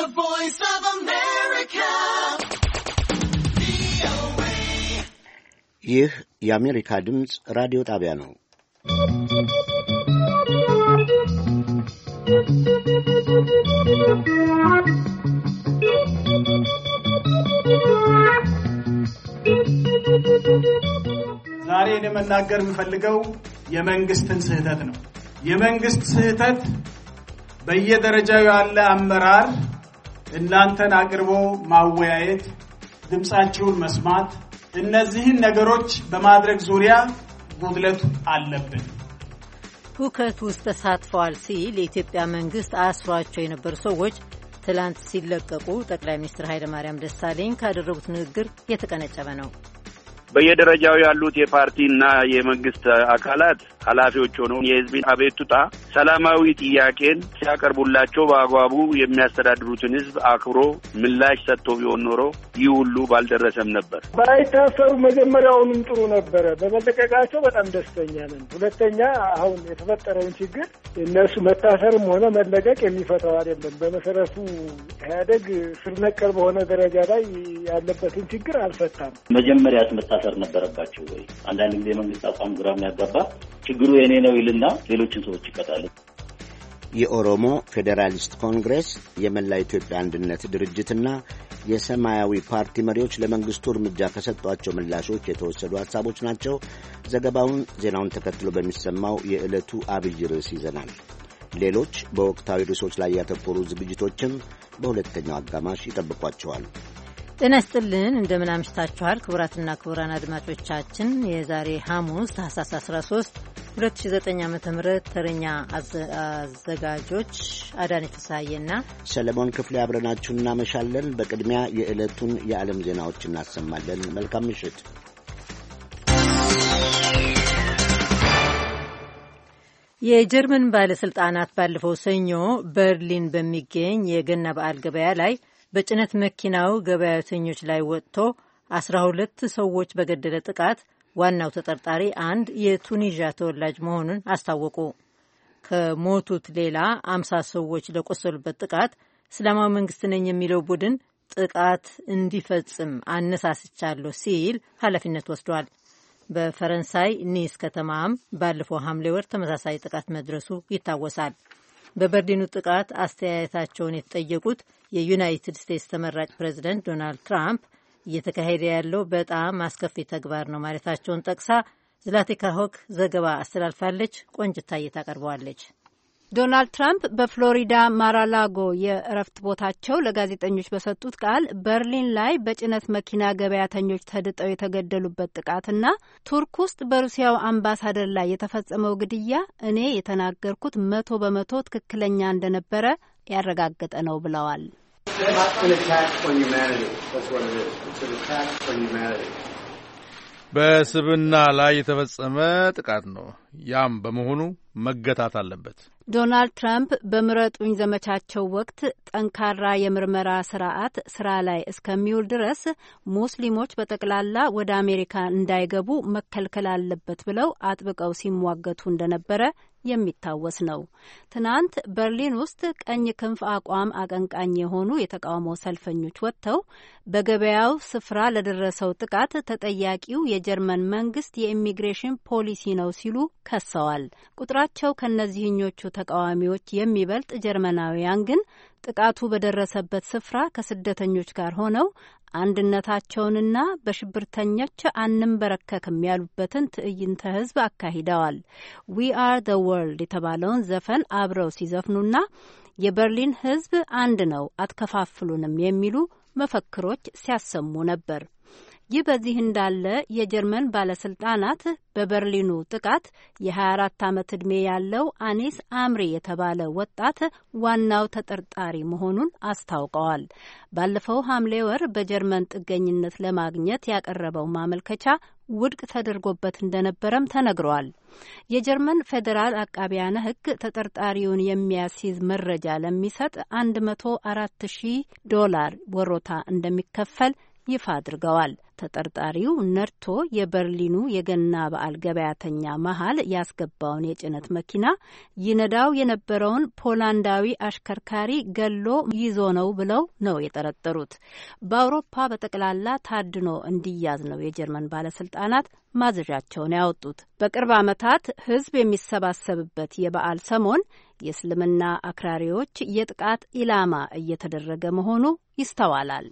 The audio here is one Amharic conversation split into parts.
Voice of America. ይህ የአሜሪካ ድምፅ ራዲዮ ጣቢያ ነው። ዛሬ ለመናገር የምፈልገው የመንግስትን ስህተት ነው። የመንግስት ስህተት በየደረጃው ያለ አመራር እናንተን አቅርቦ ማወያየት፣ ድምጻችሁን መስማት፣ እነዚህን ነገሮች በማድረግ ዙሪያ ጉድለት አለብን። ሁከት ውስጥ ተሳትፈዋል ሲል የኢትዮጵያ መንግስት አስሯቸው የነበሩ ሰዎች ትላንት ሲለቀቁ ጠቅላይ ሚኒስትር ኃይለ ማርያም ደሳለኝ ካደረጉት ንግግር የተቀነጨበ ነው። በየደረጃው ያሉት የፓርቲና የመንግስት አካላት ኃላፊዎች ሆነው የህዝብን አቤቱታ ሰላማዊ ጥያቄን ሲያቀርቡላቸው በአግባቡ የሚያስተዳድሩትን ህዝብ አክብሮ ምላሽ ሰጥቶ ቢሆን ኖሮ ይህ ሁሉ ባልደረሰም ነበር። ባይታሰሩ መጀመሪያውንም ጥሩ ነበረ። በመለቀቃቸው በጣም ደስተኛ ነን። ሁለተኛ አሁን የተፈጠረውን ችግር እነሱ መታሰርም ሆነ መለቀቅ የሚፈታው አይደለም። በመሰረቱ ኢህአዴግ ስር ነቀል በሆነ ደረጃ ላይ ያለበትን ችግር አልፈታም። መጀመሪያ መታሰር ነበረባቸው ወይ? አንዳንድ ጊዜ መንግስት አቋም ግራም ያጋባ ችግሩ የኔ ነው ይልና ሌሎችን ሰዎች ይቀጣሉ። የኦሮሞ ፌዴራሊስት ኮንግሬስ፣ የመላ ኢትዮጵያ አንድነት ድርጅትና የሰማያዊ ፓርቲ መሪዎች ለመንግስቱ እርምጃ ከሰጧቸው ምላሾች የተወሰዱ ሐሳቦች ናቸው። ዘገባውን ዜናውን ተከትሎ በሚሰማው የዕለቱ አብይ ርዕስ ይዘናል። ሌሎች በወቅታዊ ርዕሶች ላይ ያተኮሩ ዝግጅቶችም በሁለተኛው አጋማሽ ይጠብቋቸዋል። ጤና ይስጥልን፣ እንደምን አምሽታችኋል ክቡራትና ክቡራን አድማጮቻችን። የዛሬ ሐሙስ ታህሳስ 13 2009 ዓ.ም ተረኛ አዘጋጆች አዳነች ፍስሐዬና ሰለሞን ክፍሌ አብረናችሁ እናመሻለን። በቅድሚያ የዕለቱን የዓለም ዜናዎች እናሰማለን። መልካም ምሽት። የጀርመን ባለስልጣናት ባለፈው ሰኞ በርሊን በሚገኝ የገና በዓል ገበያ ላይ በጭነት መኪናው ገበያተኞች ላይ ወጥቶ 12 ሰዎች በገደለ ጥቃት ዋናው ተጠርጣሪ አንድ የቱኒዥያ ተወላጅ መሆኑን አስታወቁ። ከሞቱት ሌላ 50 ሰዎች ለቆሰሉበት ጥቃት እስላማዊ መንግስት ነኝ የሚለው ቡድን ጥቃት እንዲፈጽም አነሳስቻለሁ ሲል ኃላፊነት ወስዷል። በፈረንሳይ ኒስ ከተማም ባለፈው ሐምሌ ወር ተመሳሳይ ጥቃት መድረሱ ይታወሳል። በበርሊኑ ጥቃት አስተያየታቸውን የተጠየቁት የዩናይትድ ስቴትስ ተመራጭ ፕሬዚደንት ዶናልድ ትራምፕ እየተካሄደ ያለው በጣም አስከፊ ተግባር ነው ማለታቸውን ጠቅሳ ዝላቲካ ሆክ ዘገባ አስተላልፋለች። ቆንጅታ እየታቀርበዋለች። ዶናልድ ትራምፕ በፍሎሪዳ ማራላጎ የእረፍት ቦታቸው ለጋዜጠኞች በሰጡት ቃል በርሊን ላይ በጭነት መኪና ገበያተኞች ተድጠው የተገደሉበት ጥቃትና ቱርክ ውስጥ በሩሲያው አምባሳደር ላይ የተፈጸመው ግድያ እኔ የተናገርኩት 100% ትክክለኛ እንደነበረ ያረጋገጠ ነው ብለዋል። በስብና ላይ የተፈጸመ ጥቃት ነው። ያም በመሆኑ መገታት አለበት። ዶናልድ ትራምፕ በምረጡኝ ዘመቻቸው ወቅት ጠንካራ የምርመራ ስርዓት ስራ ላይ እስከሚውል ድረስ ሙስሊሞች በጠቅላላ ወደ አሜሪካ እንዳይገቡ መከልከል አለበት ብለው አጥብቀው ሲሟገቱ እንደነበረ የሚታወስ ነው። ትናንት በርሊን ውስጥ ቀኝ ክንፍ አቋም አቀንቃኝ የሆኑ የተቃውሞ ሰልፈኞች ወጥተው በገበያው ስፍራ ለደረሰው ጥቃት ተጠያቂው የጀርመን መንግስት የኢሚግሬሽን ፖሊሲ ነው ሲሉ ከሰዋል። ቁጥራቸው ከነዚህኞቹ ተቃዋሚዎች የሚበልጥ ጀርመናውያን ግን ጥቃቱ በደረሰበት ስፍራ ከስደተኞች ጋር ሆነው አንድነታቸውንና በሽብርተኞች አንንበረከክም ያሉበትን ትዕይንተ ህዝብ አካሂደዋል። ዊ አር ዘ ወርልድ የተባለውን ዘፈን አብረው ሲዘፍኑና የበርሊን ህዝብ አንድ ነው አትከፋፍሉንም የሚሉ መፈክሮች ሲያሰሙ ነበር። ይህ በዚህ እንዳለ የጀርመን ባለስልጣናት በበርሊኑ ጥቃት የ24 ዓመት ዕድሜ ያለው አኒስ አምሪ የተባለ ወጣት ዋናው ተጠርጣሪ መሆኑን አስታውቀዋል። ባለፈው ሐምሌ ወር በጀርመን ጥገኝነት ለማግኘት ያቀረበው ማመልከቻ ውድቅ ተደርጎበት እንደነበረም ተነግሯል። የጀርመን ፌዴራል አቃቢያነ ሕግ ተጠርጣሪውን የሚያስይዝ መረጃ ለሚሰጥ $104,000 ወሮታ እንደሚከፈል ይፋ አድርገዋል። ተጠርጣሪው ነድቶ የበርሊኑ የገና በዓል ገበያተኛ መሀል ያስገባውን የጭነት መኪና ይነዳው የነበረውን ፖላንዳዊ አሽከርካሪ ገሎ ይዞ ነው ብለው ነው የጠረጠሩት። በአውሮፓ በጠቅላላ ታድኖ እንዲያዝ ነው የጀርመን ባለስልጣናት ማዘዣቸውን ያወጡት። በቅርብ ዓመታት ሕዝብ የሚሰባሰብበት የበዓል ሰሞን የእስልምና አክራሪዎች የጥቃት ኢላማ እየተደረገ መሆኑ ይስተዋላል።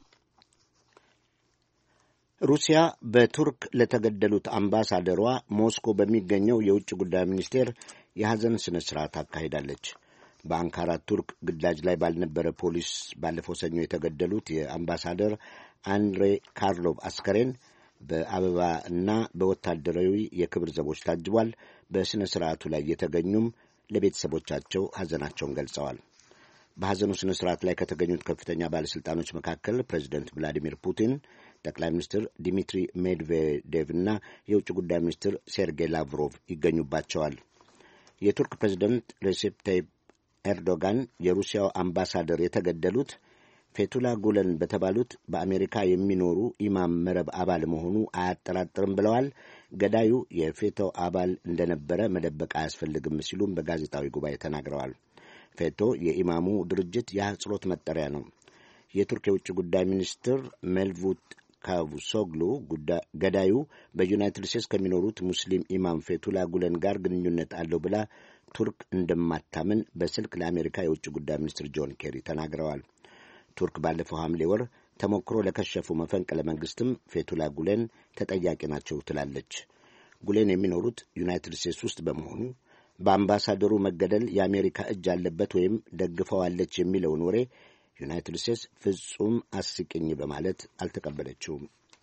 ሩሲያ በቱርክ ለተገደሉት አምባሳደሯ ሞስኮ በሚገኘው የውጭ ጉዳይ ሚኒስቴር የሐዘን ስነ ስርዓት አካሂዳለች። በአንካራ ቱርክ ግዳጅ ላይ ባልነበረ ፖሊስ ባለፈው ሰኞ የተገደሉት የአምባሳደር አንድሬ ካርሎቭ አስከሬን በአበባ እና በወታደራዊ የክብር ዘቦች ታጅቧል። በሥነ ሥርዓቱ ላይ የተገኙም ለቤተሰቦቻቸው ሐዘናቸውን ገልጸዋል። በሐዘኑ ሥነ ሥርዓት ላይ ከተገኙት ከፍተኛ ባለሥልጣኖች መካከል ፕሬዚደንት ቭላዲሚር ፑቲን፣ ጠቅላይ ሚኒስትር ዲሚትሪ ሜድቬዴቭ እና የውጭ ጉዳይ ሚኒስትር ሴርጌይ ላቭሮቭ ይገኙባቸዋል። የቱርክ ፕሬዚደንት ሬሴፕ ታይፕ ኤርዶጋን የሩሲያው አምባሳደር የተገደሉት ፌቱላ ጉለን በተባሉት በአሜሪካ የሚኖሩ ኢማም መረብ አባል መሆኑ አያጠራጥርም ብለዋል። ገዳዩ የፌቶ አባል እንደነበረ መደበቅ አያስፈልግም ሲሉም በጋዜጣዊ ጉባኤ ተናግረዋል። ፌቶ የኢማሙ ድርጅት የአጽሮት መጠሪያ ነው። የቱርክ የውጭ ጉዳይ ሚኒስትር ሜልቡት ካቡሶግሉ ገዳዩ በዩናይትድ ስቴትስ ከሚኖሩት ሙስሊም ኢማም ፌቱላ ጉለን ጋር ግንኙነት አለው ብላ ቱርክ እንደማታምን በስልክ ለአሜሪካ የውጭ ጉዳይ ሚኒስትር ጆን ኬሪ ተናግረዋል። ቱርክ ባለፈው ሐምሌ ወር ተሞክሮ ለከሸፉ መፈንቅለ መንግስትም ፌቱላ ጉሌን ተጠያቂ ናቸው ትላለች። ጉሌን የሚኖሩት ዩናይትድ ስቴትስ ውስጥ በመሆኑ በአምባሳደሩ መገደል የአሜሪካ እጅ አለበት ወይም ደግፈዋለች የሚለውን ወሬ ዩናይትድ ስቴትስ ፍጹም አስቂኝ በማለት አልተቀበለችውም።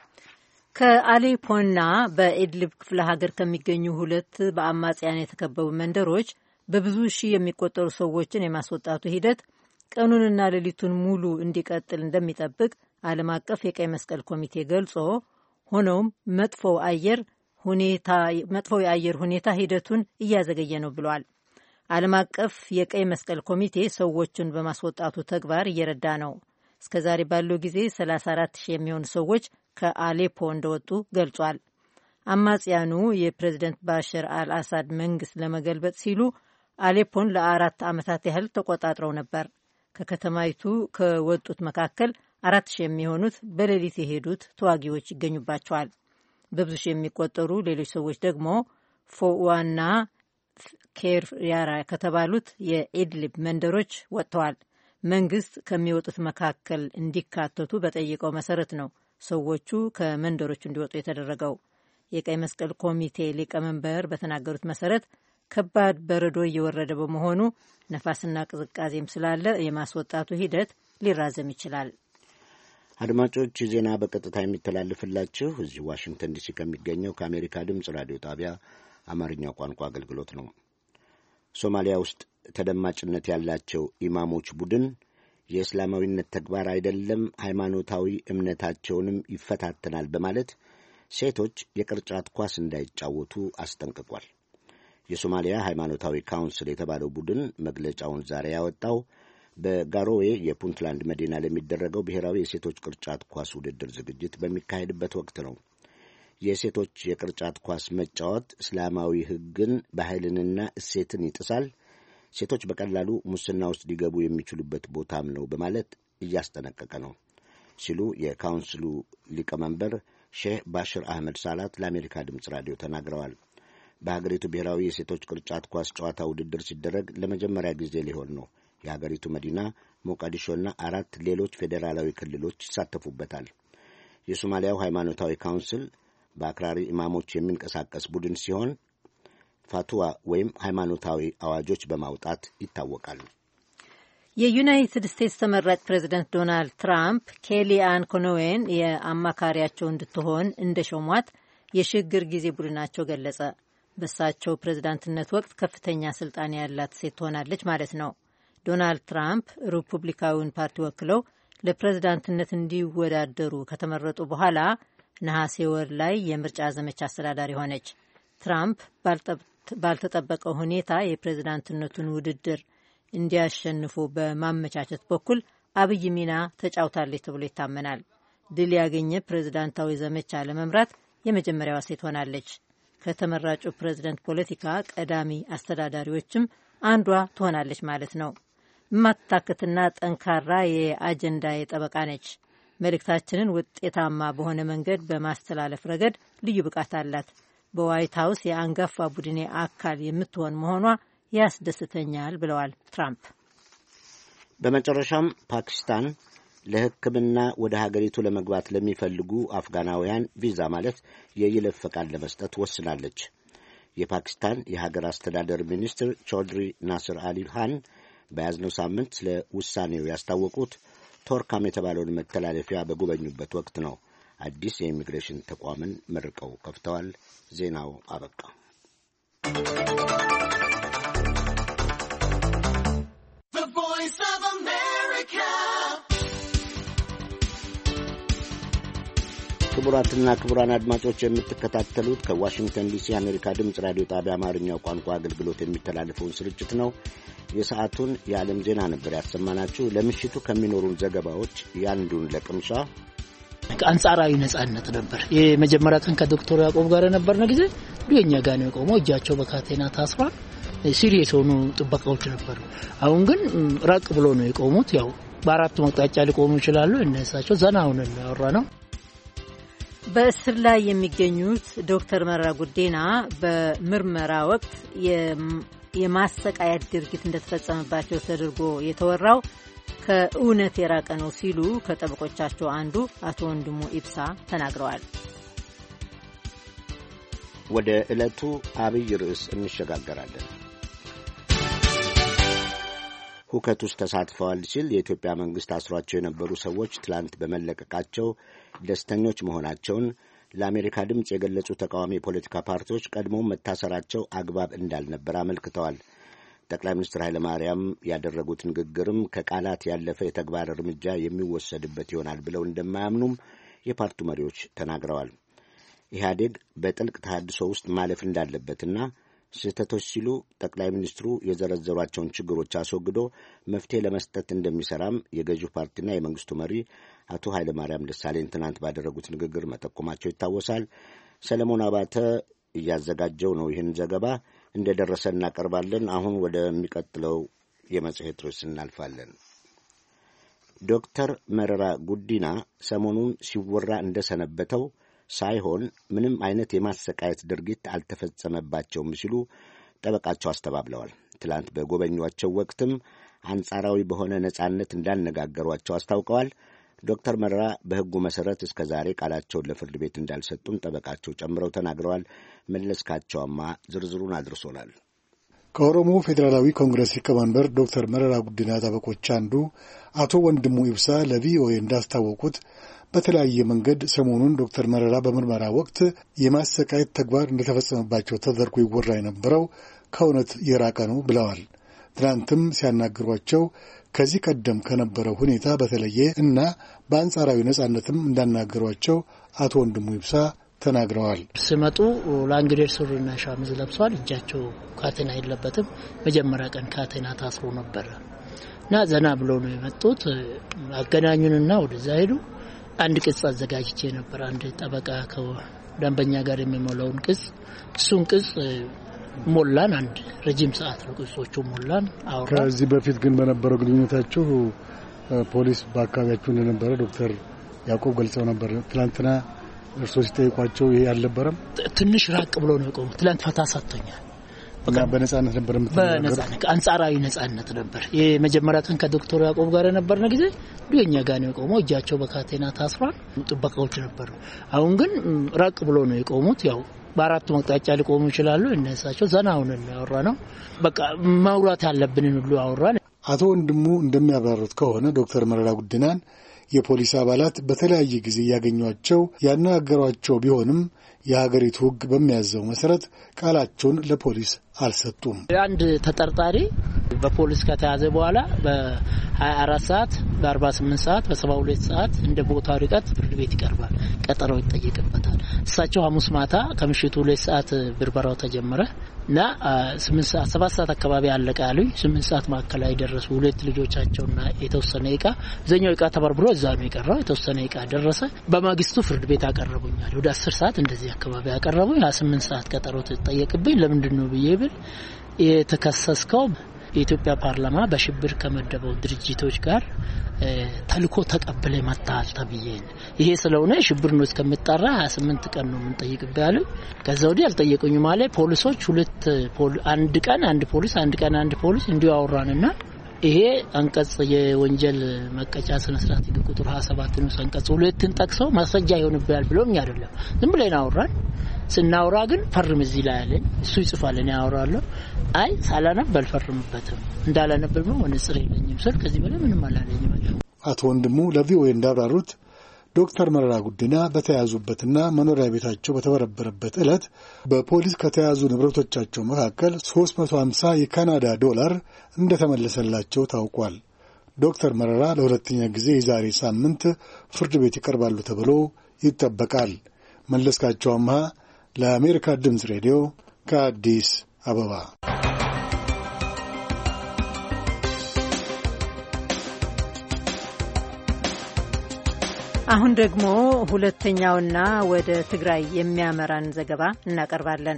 ከአሌፖና በኢድሊብ ክፍለ ሀገር ከሚገኙ ሁለት በአማጽያን የተከበቡ መንደሮች በብዙ ሺህ የሚቆጠሩ ሰዎችን የማስወጣቱ ሂደት ቀኑንና ሌሊቱን ሙሉ እንዲቀጥል እንደሚጠብቅ ዓለም አቀፍ የቀይ መስቀል ኮሚቴ ገልጾ፣ ሆኖም መጥፎው የአየር ሁኔታ ሂደቱን እያዘገየ ነው ብሏል። ዓለም አቀፍ የቀይ መስቀል ኮሚቴ ሰዎቹን በማስወጣቱ ተግባር እየረዳ ነው። እስከዛሬ ባለው ጊዜ 34,000 የሚሆኑ ሰዎች ከአሌፖ እንደወጡ ገልጿል። አማጽያኑ የፕሬዝደንት ባሽር አልአሳድ መንግስት ለመገልበጥ ሲሉ አሌፖን ለ4 ዓመታት ያህል ተቆጣጥረው ነበር። ከከተማይቱ ከወጡት መካከል 4,000 የሚሆኑት በሌሊት የሄዱት ተዋጊዎች ይገኙባቸዋል። በብዙ ሺህ የሚቆጠሩ ሌሎች ሰዎች ደግሞ ፎዋና ኬርያራ ከተባሉት የኢድሊብ መንደሮች ወጥተዋል። መንግስት ከሚወጡት መካከል እንዲካተቱ በጠየቀው መሰረት ነው ሰዎቹ ከመንደሮቹ እንዲወጡ የተደረገው። የቀይ መስቀል ኮሚቴ ሊቀመንበር በተናገሩት መሰረት ከባድ በረዶ እየወረደ በመሆኑ ነፋስና ቅዝቃዜም ስላለ የማስወጣቱ ሂደት ሊራዘም ይችላል። አድማጮች፣ ዜና በቀጥታ የሚተላለፍላችሁ እዚህ ዋሽንግተን ዲሲ ከሚገኘው ከአሜሪካ ድምፅ ራዲዮ ጣቢያ አማርኛው ቋንቋ አገልግሎት ነው። ሶማሊያ ውስጥ ተደማጭነት ያላቸው ኢማሞች ቡድን የእስላማዊነት ተግባር አይደለም፣ ሃይማኖታዊ እምነታቸውንም ይፈታተናል በማለት ሴቶች የቅርጫት ኳስ እንዳይጫወቱ አስጠንቅቋል። የሶማሊያ ሃይማኖታዊ ካውንስል የተባለው ቡድን መግለጫውን ዛሬ ያወጣው በጋሮዌ የፑንትላንድ መዲና ለሚደረገው ብሔራዊ የሴቶች ቅርጫት ኳስ ውድድር ዝግጅት በሚካሄድበት ወቅት ነው። የሴቶች የቅርጫት ኳስ መጫወት እስላማዊ ሕግን ባህልንና እሴትን ይጥሳል፣ ሴቶች በቀላሉ ሙስና ውስጥ ሊገቡ የሚችሉበት ቦታም ነው በማለት እያስጠነቀቀ ነው ሲሉ የካውንስሉ ሊቀመንበር ሼህ ባሽር አህመድ ሳላት ለአሜሪካ ድምፅ ራዲዮ ተናግረዋል። በሀገሪቱ ብሔራዊ የሴቶች ቅርጫት ኳስ ጨዋታ ውድድር ሲደረግ ለመጀመሪያ ጊዜ ሊሆን ነው። የሀገሪቱ መዲና ሞቃዲሾና 4 ሌሎች ፌዴራላዊ ክልሎች ይሳተፉበታል። የሶማሊያው ሃይማኖታዊ ካውንስል በአክራሪ ኢማሞች የሚንቀሳቀስ ቡድን ሲሆን ፋቱዋ ወይም ሃይማኖታዊ አዋጆች በማውጣት ይታወቃል። የዩናይትድ ስቴትስ ተመራጭ ፕሬዚደንት ዶናልድ ትራምፕ ኬሊያን ኮኖዌን የአማካሪያቸው እንድትሆን እንደሾሟት የሽግግር ጊዜ ቡድናቸው ገለጸ። በእሳቸው ፕሬዝዳንትነት ወቅት ከፍተኛ ስልጣን ያላት ሴት ትሆናለች ማለት ነው። ዶናልድ ትራምፕ ሪፑብሊካዊውን ፓርቲ ወክለው ለፕሬዝዳንትነት እንዲወዳደሩ ከተመረጡ በኋላ ነሐሴ ወር ላይ የምርጫ ዘመቻ አስተዳዳሪ ሆነች። ትራምፕ ባልተጠበቀው ሁኔታ የፕሬዝዳንትነቱን ውድድር እንዲያሸንፉ በማመቻቸት በኩል አብይ ሚና ተጫውታለች ተብሎ ይታመናል። ድል ያገኘ ፕሬዝዳንታዊ ዘመቻ ለመምራት የመጀመሪያዋ ሴት ሆናለች። ከተመራጩ ፕሬዝዳንት ፖለቲካ ቀዳሚ አስተዳዳሪዎችም አንዷ ትሆናለች ማለት ነው። የማትታክትና ጠንካራ የአጀንዳ ጠበቃ ነች። መልእክታችንን ውጤታማ በሆነ መንገድ በማስተላለፍ ረገድ ልዩ ብቃት አላት። በዋይት ሀውስ የአንጋፋ ቡድኔ አካል የምትሆን መሆኗ ያስደስተኛል ብለዋል ትራምፕ። በመጨረሻም ፓኪስታን ለሕክምና ወደ ሀገሪቱ ለመግባት ለሚፈልጉ አፍጋናውያን ቪዛ ማለት የይለፍ ፈቃድ ለመስጠት ወስናለች። የፓኪስታን የሀገር አስተዳደር ሚኒስትር ቾድሪ ናስር አሊ ሃን በያዝነው ሳምንት ስለ ውሳኔው ያስታወቁት ቶርካም የተባለውን መተላለፊያ በጎበኙበት ወቅት ነው። አዲስ የኢሚግሬሽን ተቋምን መርቀው ከፍተዋል። ዜናው አበቃ። ክቡራትና ክቡራን አድማጮች የምትከታተሉት ከዋሽንግተን ዲሲ የአሜሪካ ድምፅ ራዲዮ ጣቢያ አማርኛው ቋንቋ አገልግሎት የሚተላለፈውን ስርጭት ነው። የሰዓቱን የዓለም ዜና ነበር ያሰማናችሁ። ለምሽቱ ከሚኖሩን ዘገባዎች ያንዱን ለቅምሻ አንጻራዊ ነጻነት ነበር። የመጀመሪያ ቀን ከዶክተር ያዕቆብ ጋር የነበርነው ጊዜ ዱኛ ጋር ነው የቆመው። እጃቸው በካቴና ታስሯል። ሲሪየስ ሆኑ ጥበቃዎች ነበሩ። አሁን ግን ራቅ ብሎ ነው የቆሙት። ያው በአራቱ መቅጣጫ ሊቆሙ ይችላሉ። እነሳቸው ዘናውን ያወራ ነው። በእስር ላይ የሚገኙት ዶክተር መረራ ጉዲና በምርመራ ወቅት የማሰቃየት ድርጊት እንደተፈጸመባቸው ተደርጎ የተወራው ከእውነት የራቀ ነው ሲሉ ከጠበቆቻቸው አንዱ አቶ ወንድሙ ኢብሳ ተናግረዋል። ወደ ዕለቱ አብይ ርዕስ እንሸጋገራለን። ሁከት ውስጥ ተሳትፈዋል ሲል የኢትዮጵያ መንግሥት አስሯቸው የነበሩ ሰዎች ትላንት በመለቀቃቸው ደስተኞች መሆናቸውን ለአሜሪካ ድምፅ የገለጹ ተቃዋሚ የፖለቲካ ፓርቲዎች ቀድሞው መታሰራቸው አግባብ እንዳልነበር አመልክተዋል። ጠቅላይ ሚኒስትር ኃይለ ማርያም ያደረጉት ንግግርም ከቃላት ያለፈ የተግባር እርምጃ የሚወሰድበት ይሆናል ብለው እንደማያምኑም የፓርቲው መሪዎች ተናግረዋል። ኢህአዴግ በጥልቅ ተሃድሶ ውስጥ ማለፍ እንዳለበትና ስህተቶች ሲሉ ጠቅላይ ሚኒስትሩ የዘረዘሯቸውን ችግሮች አስወግዶ መፍትሄ ለመስጠት እንደሚሰራም የገዢው ፓርቲና የመንግስቱ መሪ አቶ ኃይለ ማርያም ደሳለኝ ትናንት ባደረጉት ንግግር መጠቆማቸው ይታወሳል። ሰለሞን አባተ እያዘጋጀው ነው። ይህን ዘገባ እንደደረሰ እናቀርባለን። አሁን ወደሚቀጥለው የመጽሔት ርዕስ እናልፋለን። ዶክተር መረራ ጉዲና ሰሞኑን ሲወራ እንደሰነበተው ሳይሆን ምንም አይነት የማሰቃየት ድርጊት አልተፈጸመባቸውም ሲሉ ጠበቃቸው አስተባብለዋል። ትላንት በጎበኟቸው ወቅትም አንጻራዊ በሆነ ነጻነት እንዳነጋገሯቸው አስታውቀዋል። ዶክተር መረራ በሕጉ መሠረት እስከ ዛሬ ቃላቸውን ለፍርድ ቤት እንዳልሰጡም ጠበቃቸው ጨምረው ተናግረዋል። መለስካቸውማ ዝርዝሩን አድርሶናል። ከኦሮሞ ፌዴራላዊ ኮንግረስ ሊቀመንበር ዶክተር መረራ ጉዲና ጠበቆች አንዱ አቶ ወንድሙ ኢብሳ ለቪኦኤ እንዳስታወቁት በተለያየ መንገድ ሰሞኑን ዶክተር መረራ በምርመራ ወቅት የማሰቃየት ተግባር እንደተፈጸመባቸው ተደርጎ ይወራ የነበረው ከእውነት የራቀ ነው ብለዋል። ትናንትም ሲያናግሯቸው ከዚህ ቀደም ከነበረው ሁኔታ በተለየ እና በአንጻራዊ ነጻነትም እንዳናገሯቸው አቶ ወንድሙ ኢብሳ ተናግረዋል። ሲመጡ ላንግዴር ሱሪና ሻሚዝ ለብሰዋል። እጃቸው ካቴና የለበትም። መጀመሪያ ቀን ካቴና ታስሮ ነበር እና ዘና ብሎ ነው የመጡት። አገናኙንና ወደዛ ሄዱ። አንድ ቅጽ አዘጋጅቼ ነበር። አንድ ጠበቃ ከደንበኛ ጋር የሚሞላውን ቅጽ፣ እሱን ቅጽ ሞላን። አንድ ረጅም ሰዓት ነው ቅጾቹ ሞላን አወራ። ከዚህ በፊት ግን በነበረው ግንኙነታችሁ ፖሊስ በአካባቢያችሁ እንደነበረ ዶክተር ያዕቆብ ገልጸው ነበር። ትላንትና እርሶ ሲጠይቋቸው ይሄ አልነበረም? ትንሽ ራቅ ብሎ ነው የቆሙት። ትላንት ፈታ ሰጥቶኛል። በነጻነት ነበር በነጻነት አንጻራዊ ነጻነት ነበር። የመጀመሪያ ቀን ከዶክተር ያዕቆብ ጋር የነበርነው ጊዜ ዱኛ ጋር ነው የቆመው። እጃቸው በካቴና ታስሯል። ጥበቃዎች ነበሩ። አሁን ግን ራቅ ብሎ ነው የቆሙት። ያው በአራቱ መቅጣጫ ሊቆሙ ይችላሉ። እነሳቸው ዘናውን ያወራ ነው። በቃ ማውራት ያለብንን ሁሉ አወራን። አቶ ወንድሙ እንደሚያብራሩት ከሆነ ዶክተር መረራ ጉዲናን የፖሊስ አባላት በተለያየ ጊዜ ያገኟቸው ያነጋገሯቸው ቢሆንም የሀገሪቱ ሕግ በሚያዘው መሰረት ቃላቸውን ለፖሊስ አልሰጡም። አንድ ተጠርጣሪ በፖሊስ ከተያዘ በኋላ በ24 ሰዓት፣ በ48 ሰዓት፣ በ72 ሰዓት እንደ ቦታው ርቀት ፍርድ ቤት ይቀርባል። ቀጠሮ ይጠየቅበታል። እሳቸው ሐሙስ ማታ ከምሽቱ 2 ሰዓት ብርበራው ተጀመረ እና 8 ሰዓት 7 ሰዓት አካባቢ አለቀ አሉኝ። 8 ሰዓት ማዕከላዊ ደረሱ። 2 ልጆቻቸውና የተወሰነ ዕቃ ዘኛው ዕቃ ተበርብሮ እዛ ነው የቀረው። የተወሰነ ዕቃ ደረሰ። በማግስቱ ፍርድ ቤት አቀረቡኛል። ወደ 10 ሰዓት እንደዚህ አካባቢ አቀረቡኝ። 8 ሰዓት ቀጠሮ ተጠየቅብኝ። ለምንድነው ብዬ ብል የተከሰስከው የኢትዮጵያ ፓርላማ በሽብር ከመደበው ድርጅቶች ጋር ተልኮ ተቀብለ መጣል ተብዬ ይሄ ስለሆነ ሽብር ነው እስከምጣራ 28 ቀን ነው የምንጠይቅብህ አለ። ከዛ ወዲህ አልጠየቁኝ ማለት ፖሊሶች አንድ ቀን አንድ ፖሊስ እንዲሁ አወራንና ይሄ አንቀጽ የወንጀል መቀጫ ስነ ስርዓት ቁጥር 27 ነው አንቀጽ 2ን ጠቅሰው ማስረጃ ይሆንብኛል ብሎኝ አይደለም። ዝም ብለን አወራን። ስናወራ ግን ፈርም እዚህ ላይ አለኝ። እሱ ይጽፋል እኔ አወራለሁ። አይ ሳላነብ አልፈርምበትም እንዳላነብም ነው ወንጽር የለኝም ስል ከዚህ በላይ ምንም አላለኝም። አቶ ወንድሙ ለቪኦኤ እንዳብራሩት ዶክተር መረራ ጉዲና በተያዙበትና መኖሪያ ቤታቸው በተበረበረበት ዕለት በፖሊስ ከተያዙ ንብረቶቻቸው መካከል 350 የካናዳ ዶላር እንደተመለሰላቸው ታውቋል። ዶክተር መረራ ለሁለተኛ ጊዜ የዛሬ ሳምንት ፍርድ ቤት ይቀርባሉ ተብሎ ይጠበቃል። መለስካቸው አምሃ ለአሜሪካ ድምፅ ሬዲዮ ከአዲስ አበባ። አሁን ደግሞ ሁለተኛውና ወደ ትግራይ የሚያመራን ዘገባ እናቀርባለን።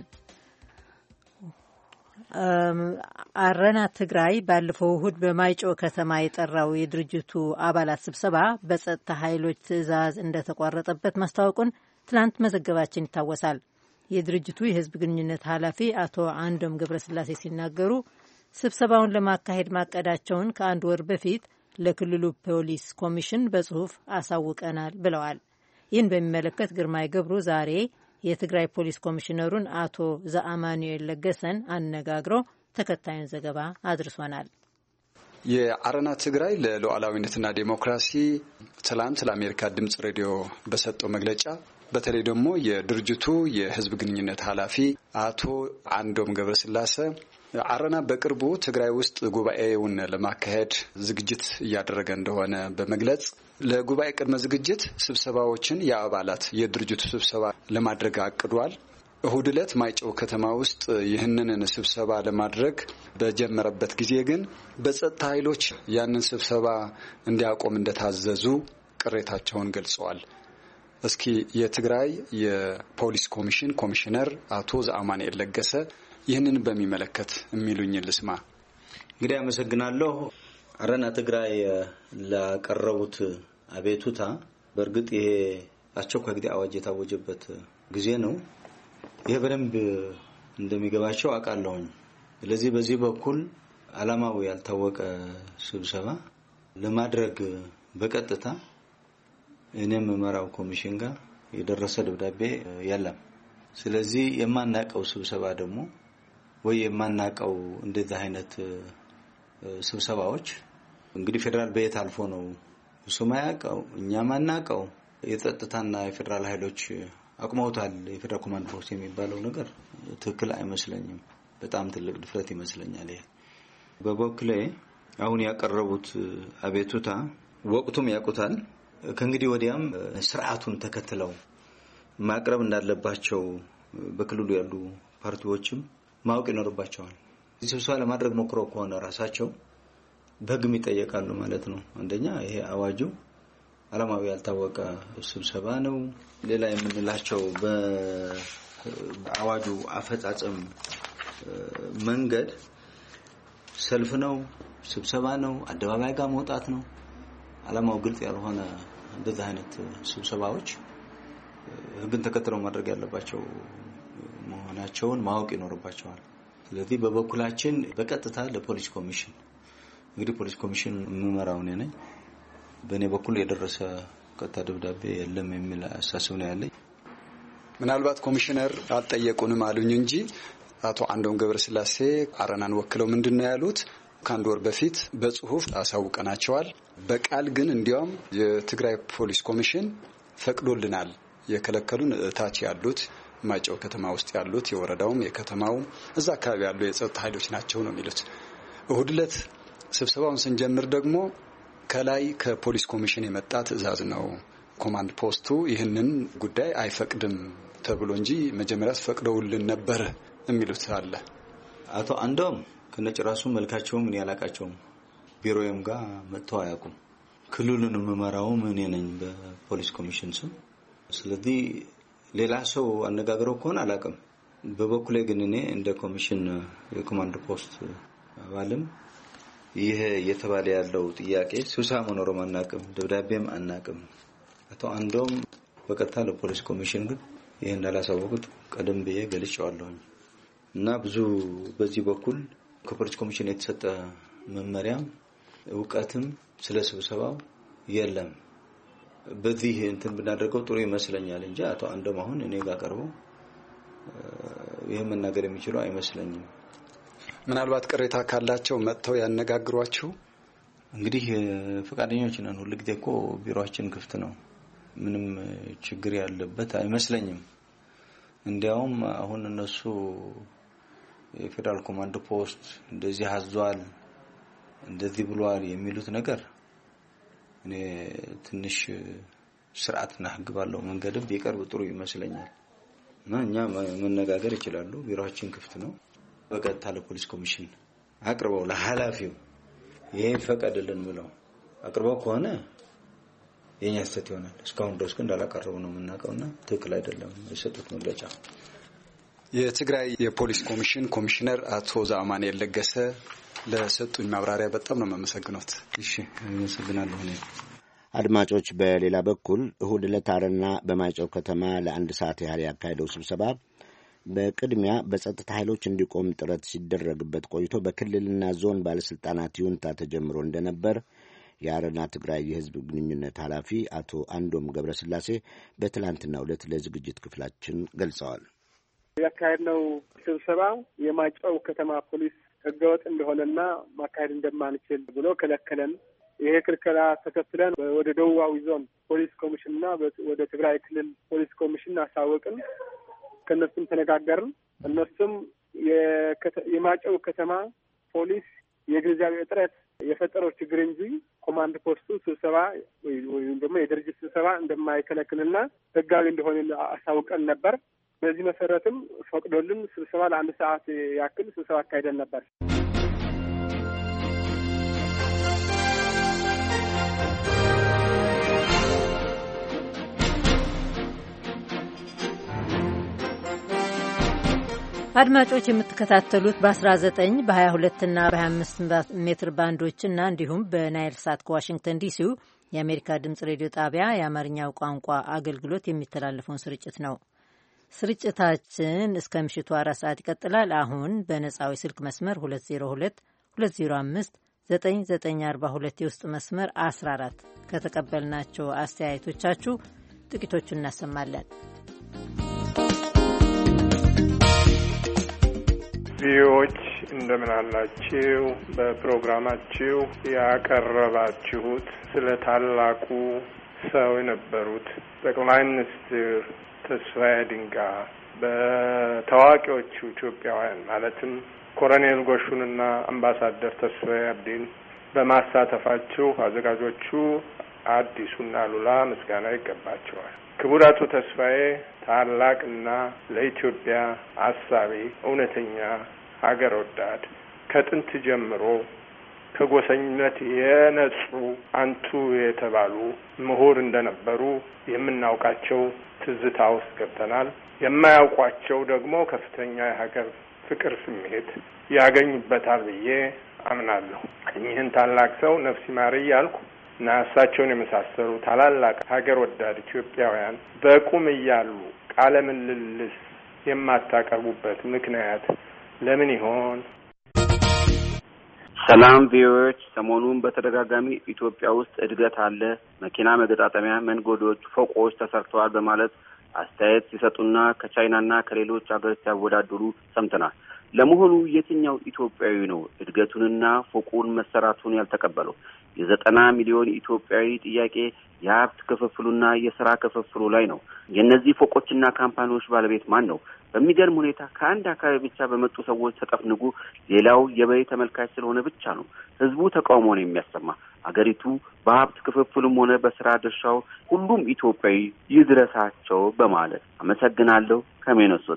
አረና ትግራይ ባለፈው እሁድ በማይጨው ከተማ የጠራው የድርጅቱ አባላት ስብሰባ በጸጥታ ኃይሎች ትዕዛዝ እንደተቋረጠበት ማስታወቁን ትናንት መዘገባችን ይታወሳል። የድርጅቱ የሕዝብ ግንኙነት ኃላፊ አቶ አንዶም ገብረስላሴ ሲናገሩ ስብሰባውን ለማካሄድ ማቀዳቸውን ከአንድ ወር በፊት ለክልሉ ፖሊስ ኮሚሽን በጽሁፍ አሳውቀናል ብለዋል። ይህን በሚመለከት ግርማይ ገብሩ ዛሬ የትግራይ ፖሊስ ኮሚሽነሩን አቶ ዘአማኑኤል ለገሰን አነጋግሮ ተከታዩን ዘገባ አድርሶናል። የአረና ትግራይ ለሉዓላዊነትና ዲሞክራሲ ትላንት ለአሜሪካ ድምጽ ሬዲዮ በሰጠው መግለጫ በተለይ ደግሞ የድርጅቱ የህዝብ ግንኙነት ኃላፊ አቶ አንዶም ገብረስላሴ አረና በቅርቡ ትግራይ ውስጥ ጉባኤውን ለማካሄድ ዝግጅት እያደረገ እንደሆነ በመግለጽ ለጉባኤ ቅድመ ዝግጅት ስብሰባዎችን የአባላት የድርጅቱ ስብሰባ ለማድረግ አቅዷል። እሁድ ዕለት ማይጨው ከተማ ውስጥ ይህንን ስብሰባ ለማድረግ በጀመረበት ጊዜ ግን በጸጥታ ኃይሎች ያንን ስብሰባ እንዲያቆም እንደታዘዙ ቅሬታቸውን ገልጸዋል። እስኪ የትግራይ የፖሊስ ኮሚሽን ኮሚሽነር አቶ ዘአማኑኤል ለገሰ ይህንን በሚመለከት የሚሉኝ ልስማ። እንግዲህ አመሰግናለሁ። አረና ትግራይ ላቀረቡት አቤቱታ በእርግጥ ይሄ አስቸኳይ ጊዜ አዋጅ የታወጀበት ጊዜ ነው። ይሄ በደንብ እንደሚገባቸው አውቃለሁኝ። ስለዚህ በዚህ በኩል ዓላማው ያልታወቀ ስብሰባ ለማድረግ በቀጥታ እኔም መራው ኮሚሽን ጋር የደረሰ ደብዳቤ የለም። ስለዚህ የማናቀው ስብሰባ ደግሞ ወይ የማናቀው እንደዚህ አይነት ስብሰባዎች እንግዲህ ፌደራል ቤት አልፎ ነው ሱማያቀው እኛ ማናቀው የጸጥታና የፌደራል ኃይሎች አቅመውታል። የፌደራል ኮማንድ ፖስት የሚባለው ነገር ትክክል አይመስለኝም። በጣም ትልቅ ድፍረት ይመስለኛል። ይሄ በበኩሌ አሁን ያቀረቡት አቤቱታ ወቅቱም ያውቁታል። ከእንግዲህ ወዲያም ስርዓቱን ተከትለው ማቅረብ እንዳለባቸው በክልሉ ያሉ ፓርቲዎችም ማወቅ ይኖርባቸዋል። ስብሰባ ለማድረግ ሞክረው ከሆነ ራሳቸው በሕግ ይጠየቃሉ ማለት ነው። አንደኛ ይሄ አዋጁ ዓላማው ያልታወቀ ስብሰባ ነው። ሌላ የምንላቸው በአዋጁ አፈጻጸም መንገድ ሰልፍ ነው፣ ስብሰባ ነው፣ አደባባይ ጋር መውጣት ነው። ዓላማው ግልጽ ያልሆነ እንደዚህ አይነት ስብሰባዎች ሕግን ተከትለው ማድረግ ያለባቸው መሆናቸውን ማወቅ ይኖርባቸዋል። ስለዚህ በበኩላችን በቀጥታ ለፖሊስ ኮሚሽን እንግዲህ ፖሊስ ኮሚሽን መመራው ነኝ በእኔ በኩል የደረሰ ቀጥታ ደብዳቤ የለም የሚል አሳስብ ነው ያለኝ። ምናልባት ኮሚሽነር አልጠየቁንም አሉኝ እንጂ አቶ አንዶም ገብረስላሴ አረናን ወክለው ምንድነው ያሉት? ከአንድ ወር በፊት በጽሁፍ አሳውቀናቸዋል። በቃል ግን እንዲያውም የትግራይ ፖሊስ ኮሚሽን ፈቅዶልናል። የከለከሉን እታች ያሉት ማይጨው ከተማ ውስጥ ያሉት የወረዳውም የከተማው እዛ አካባቢ ያሉ የጸጥታ ኃይሎች ናቸው ነው የሚሉት። እሁድ ዕለት ስብሰባውን ስንጀምር ደግሞ ከላይ ከፖሊስ ኮሚሽን የመጣ ትዕዛዝ ነው። ኮማንድ ፖስቱ ይህንን ጉዳይ አይፈቅድም ተብሎ እንጂ መጀመሪያ ፈቅደውልን ነበር የሚሉት አለ። አቶ አንዶም ከነጭራሱ መልካቸውም እኔ ያላቃቸውም ቢሮዬም ጋር መጥተው አያውቁም። ክልሉን መመራው እኔ ነኝ በፖሊስ ኮሚሽን ስም። ስለዚህ ሌላ ሰው አነጋግረው ከሆነ አላውቅም። በበኩሌ ግን እኔ እንደ ኮሚሽን የኮማንድ ፖስት አባልም ይሄ የተባለ ያለው ጥያቄ ስብሰባ መኖሩን አናውቅም፣ ደብዳቤም አናውቅም። አቶ አንዶም በቀጥታ ለፖሊስ ኮሚሽን ግን ይሄን እንዳላሳወቁት ቀደም ብዬ ገልጬዋለሁ እና ብዙ በዚህ በኩል ከፖሊስ ኮሚሽን የተሰጠ መመሪያም እውቀትም ስለ ስብሰባው የለም። በዚህ እንትን ብናደርገው ጥሩ ይመስለኛል እንጂ አቶ አንዶም አሁን እኔ ጋር ቀርበው ይሄን መናገር የሚችሉ አይመስለኝም። ምናልባት ቅሬታ ካላቸው መጥተው ያነጋግሯችሁ። እንግዲህ ፈቃደኞች ነን። ሁሉ ጊዜ እኮ ቢሮአችን ክፍት ነው። ምንም ችግር ያለበት አይመስለኝም። እንዲያውም አሁን እነሱ የፌደራል ኮማንድ ፖስት እንደዚህ አዟል እንደዚህ ብሏል የሚሉት ነገር እኔ ትንሽ ስርዓትና ህግ ባለው መንገድም ቢቀርብ ጥሩ ይመስለኛል እና እኛ መነጋገር ይችላሉ። ቢሮአችን ክፍት ነው። በቀጥታ ለፖሊስ ኮሚሽን አቅርበው ለኃላፊው ይሄ ፈቀደልን ብለው አቅርበው ከሆነ የኛ ስህተት ይሆናል። እስካሁን ድረስ ግን እንዳላቀረቡ ነው የምናውቀውና ትክክል አይደለም የሰጡት መግለጫ። የትግራይ የፖሊስ ኮሚሽን ኮሚሽነር አቶ ዛማኔል ለገሰ ለሰጡኝ ማብራሪያ በጣም ነው የማመሰግነው። እሺ አመሰግናለሁ። አድማጮች፣ በሌላ በኩል እሁድ ዕለት አረና በማይጨው ከተማ ለአንድ ሰዓት ያህል ያካሄደው ስብሰባ በቅድሚያ በጸጥታ ኃይሎች እንዲቆም ጥረት ሲደረግበት ቆይቶ በክልልና ዞን ባለስልጣናት ይሁንታ ተጀምሮ እንደነበር የአረና ትግራይ የህዝብ ግንኙነት ኃላፊ አቶ አንዶም ገብረስላሴ በትላንትናው ዕለት ለዝግጅት ክፍላችን ገልጸዋል። ያካሄድነው ስብሰባ የማይጨው ከተማ ፖሊስ ህገወጥ እንደሆነና ማካሄድ እንደማንችል ብሎ ከለከለን። ይሄ ክልከላ ተከትለን ወደ ደቡባዊ ዞን ፖሊስ ኮሚሽንና ወደ ትግራይ ክልል ፖሊስ ኮሚሽን አሳወቅን። ከነሱም ተነጋገርን። እነሱም የማይጨው ከተማ ፖሊስ የግንዛቤ እጥረት የፈጠረው ችግር እንጂ ኮማንድ ፖስቱ ስብሰባ ወይም ደግሞ የድርጅት ስብሰባ እንደማይከለክልና ህጋዊ እንደሆነ አሳውቀን ነበር። በዚህ መሰረትም ፈቅዶልን ስብሰባ ለአንድ ሰዓት ያክል ስብሰባ አካሄደን ነበር። አድማጮች የምትከታተሉት በ19 በ22 እና በ25 ሜትር ባንዶችና እንዲሁም በናይል ሳት ከዋሽንግተን ዲሲው የአሜሪካ ድምጽ ሬዲዮ ጣቢያ የአማርኛው ቋንቋ አገልግሎት የሚተላለፈውን ስርጭት ነው። ስርጭታችን እስከ ምሽቱ 4 ሰዓት ይቀጥላል። አሁን በነጻው ስልክ መስመር 2022059942 የውስጥ መስመር 14 ከተቀበልናቸው አስተያየቶቻችሁ ጥቂቶቹን እናሰማለን። ቪኦኤዎች እንደምን አላችሁ? በፕሮግራማችሁ ያቀረባችሁት ስለ ታላቁ ሰው የነበሩት ጠቅላይ ሚኒስትር ተስፋዬ ድንጋ በታዋቂዎቹ ኢትዮጵያውያን ማለትም ኮሎኔል ጎሹንና አምባሳደር ተስፋዬ አብዲን በማሳተፋችሁ አዘጋጆቹ አዲሱና ሉላ ምስጋና ይገባቸዋል። ክቡር አቶ ተስፋዬ ታላቅና ለኢትዮጵያ አሳቢ እውነተኛ ሀገር ወዳድ ከጥንት ጀምሮ ከጎሰኝነት የነጹ አንቱ የተባሉ ምሁር እንደነበሩ የምናውቃቸው ትዝታ ውስጥ ገብተናል። የማያውቋቸው ደግሞ ከፍተኛ የሀገር ፍቅር ስሜት ያገኙበታል ብዬ አምናለሁ። እኚህን ታላቅ ሰው ነፍስ ይማር እያልኩ እና እሳቸውን የመሳሰሉ ታላላቅ ሀገር ወዳድ ኢትዮጵያውያን በቁም እያሉ ቃለ ምልልስ የማታቀርቡበት ምክንያት ለምን ይሆን? ሰላም ቪኦኤዎች፣ ሰሞኑን በተደጋጋሚ ኢትዮጵያ ውስጥ እድገት አለ፣ መኪና መገጣጠሚያ መንገዶች፣ ፎቆች ተሰርተዋል በማለት አስተያየት ሲሰጡና ከቻይናና ከሌሎች ሀገሮች ሲያወዳድሩ ሰምተናል። ለመሆኑ የትኛው ኢትዮጵያዊ ነው እድገቱንና ፎቁን መሰራቱን ያልተቀበለው? የ90 ሚሊዮን ኢትዮጵያዊ ጥያቄ የሀብት ክፍፍሉና የሥራ ክፍፍሉ ላይ ነው። የእነዚህ ፎቆችና ካምፓኒዎች ባለቤት ማን ነው? በሚገርም ሁኔታ ከአንድ አካባቢ ብቻ በመጡ ሰዎች ተጠፍንጉ፣ ሌላው የበይ ተመልካች ስለሆነ ብቻ ነው ህዝቡ ተቃውሞውን የሚያሰማ። አገሪቱ በሀብት ክፍፍሉም ሆነ በሥራ ድርሻው ሁሉም ኢትዮጵያዊ ይድረሳቸው በማለት አመሰግናለሁ። ከሚኔሶታ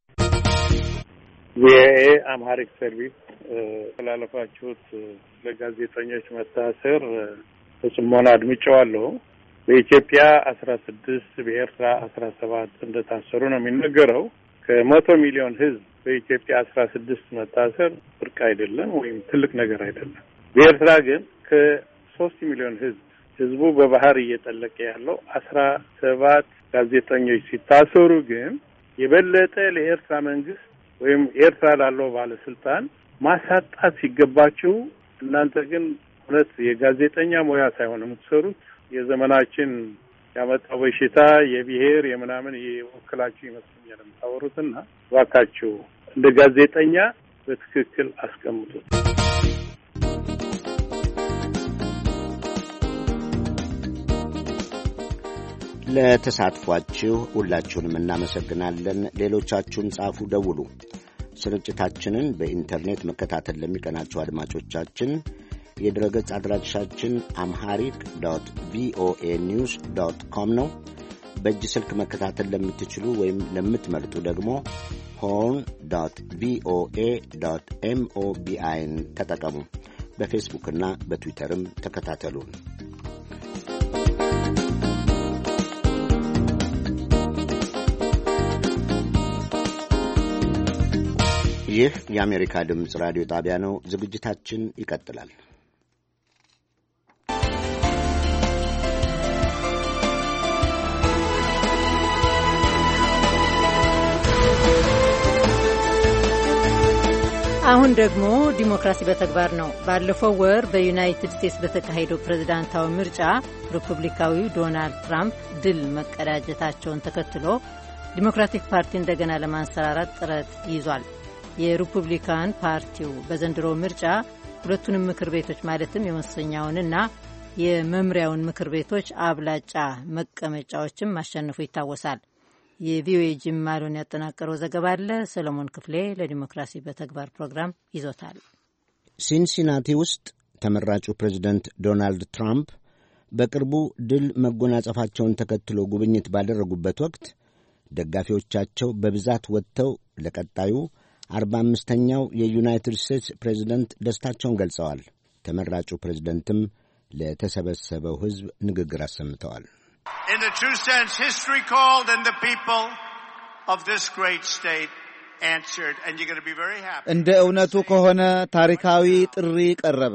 አምሃሪክ ሰርቪስ ተላለፋችሁት ለጋዜጠኞች መታሰር በጽሞና አድምጬዋለሁ። በኢትዮጵያ 16 በኤርትራ 17 እንደታሰሩ ነው የሚነገረው። ከ100 ሚሊዮን ህዝብ በኢትዮጵያ 16 መታሰር ብርቅ አይደለም ወይም ትልቅ ነገር አይደለም። በኤርትራ ግን ከ3 ሚሊዮን ህዝቡ በባህር እየጠለቀ ያለው 17 ጋዜጠኞች ሲታሰሩ ግን የበለጠ ለኤርትራ መንግስት ወይም ኤርትራ ላለው ባለስልጣን ማሳጣት ሲገባችሁ እናንተ ግን እውነት የጋዜጠኛ ሙያ ሳይሆን የምትሰሩት የዘመናችን ያመጣው በሽታ የብሔር የምናምን የወክላችሁ ይመስለኛል የምታወሩትና እባካችሁ እንደ ጋዜጠኛ በትክክል አስቀምጡት። ለተሳትፏችሁ ሁላችሁንም እናመሰግናለን። ሌሎቻችሁን ጻፉ፣ ደውሉ። ስርጭታችንን በኢንተርኔት መከታተል ለሚቀናቸው አድማጮቻችን የድረገጽ አድራሻችን amharic.voanews.com ነው። በእጅ ስልክ መከታተል ለምትችሉ ወይም ለምትመርጡ ደግሞ horn.voa.mobiን ተጠቀሙ። በፌስቡክና በትዊተርም ተከታተሉን። ይህ የአሜሪካ ድምፅ ራዲዮ ጣቢያ ነው። ዝግጅታችን ይቀጥላል። አሁን ደግሞ ዲሞክራሲ በተግባር ነው። ባለፈው ወር በዩናይትድ ስቴትስ በተካሄደው ፕሬዝዳንታዊ ምርጫ ሪፑብሊካዊው ዶናልድ ትራምፕ ድል መቀዳጀታቸውን ተከትሎ ዲሞክራቲክ ፓርቲ እንደገና ለማንሰራራት ጥረት ይዟል። የሪፑብሊካን ፓርቲው በዘንድሮ ምርጫ ሁለቱንም ምክር ቤቶች ማለትም የመወሰኛውንና የመምሪያውን ምክር ቤቶች አብላጫ መቀመጫዎችም ማሸነፉ ይታወሳል። የቪኦኤ ጂም ማሎን ያጠናቀረው ዘገባ አለ። ሰለሞን ክፍሌ ለዲሞክራሲ በተግባር ፕሮግራም ይዞታል። ሲንሲናቲ ውስጥ ተመራጩ ፕሬዚደንት ዶናልድ ትራምፕ በቅርቡ ድል መጎናጸፋቸውን ተከትሎ ጉብኝት ባደረጉበት ወቅት ደጋፊዎቻቸው በብዛት ወጥተው ለቀጣዩ 45ኛው የዩናይትድ ስቴትስ ፕሬዚደንት ደስታቸውን ገልጸዋል። ተመራጩ ፕሬዚደንትም ለተሰበሰበው ሕዝብ ንግግር አሰምተዋል። In the true sense, history called and the people of this great state answered, and you're going to be very happy. እንደ እውነቱ ከሆነ ታሪካዊ ጥሪ ቀረበ።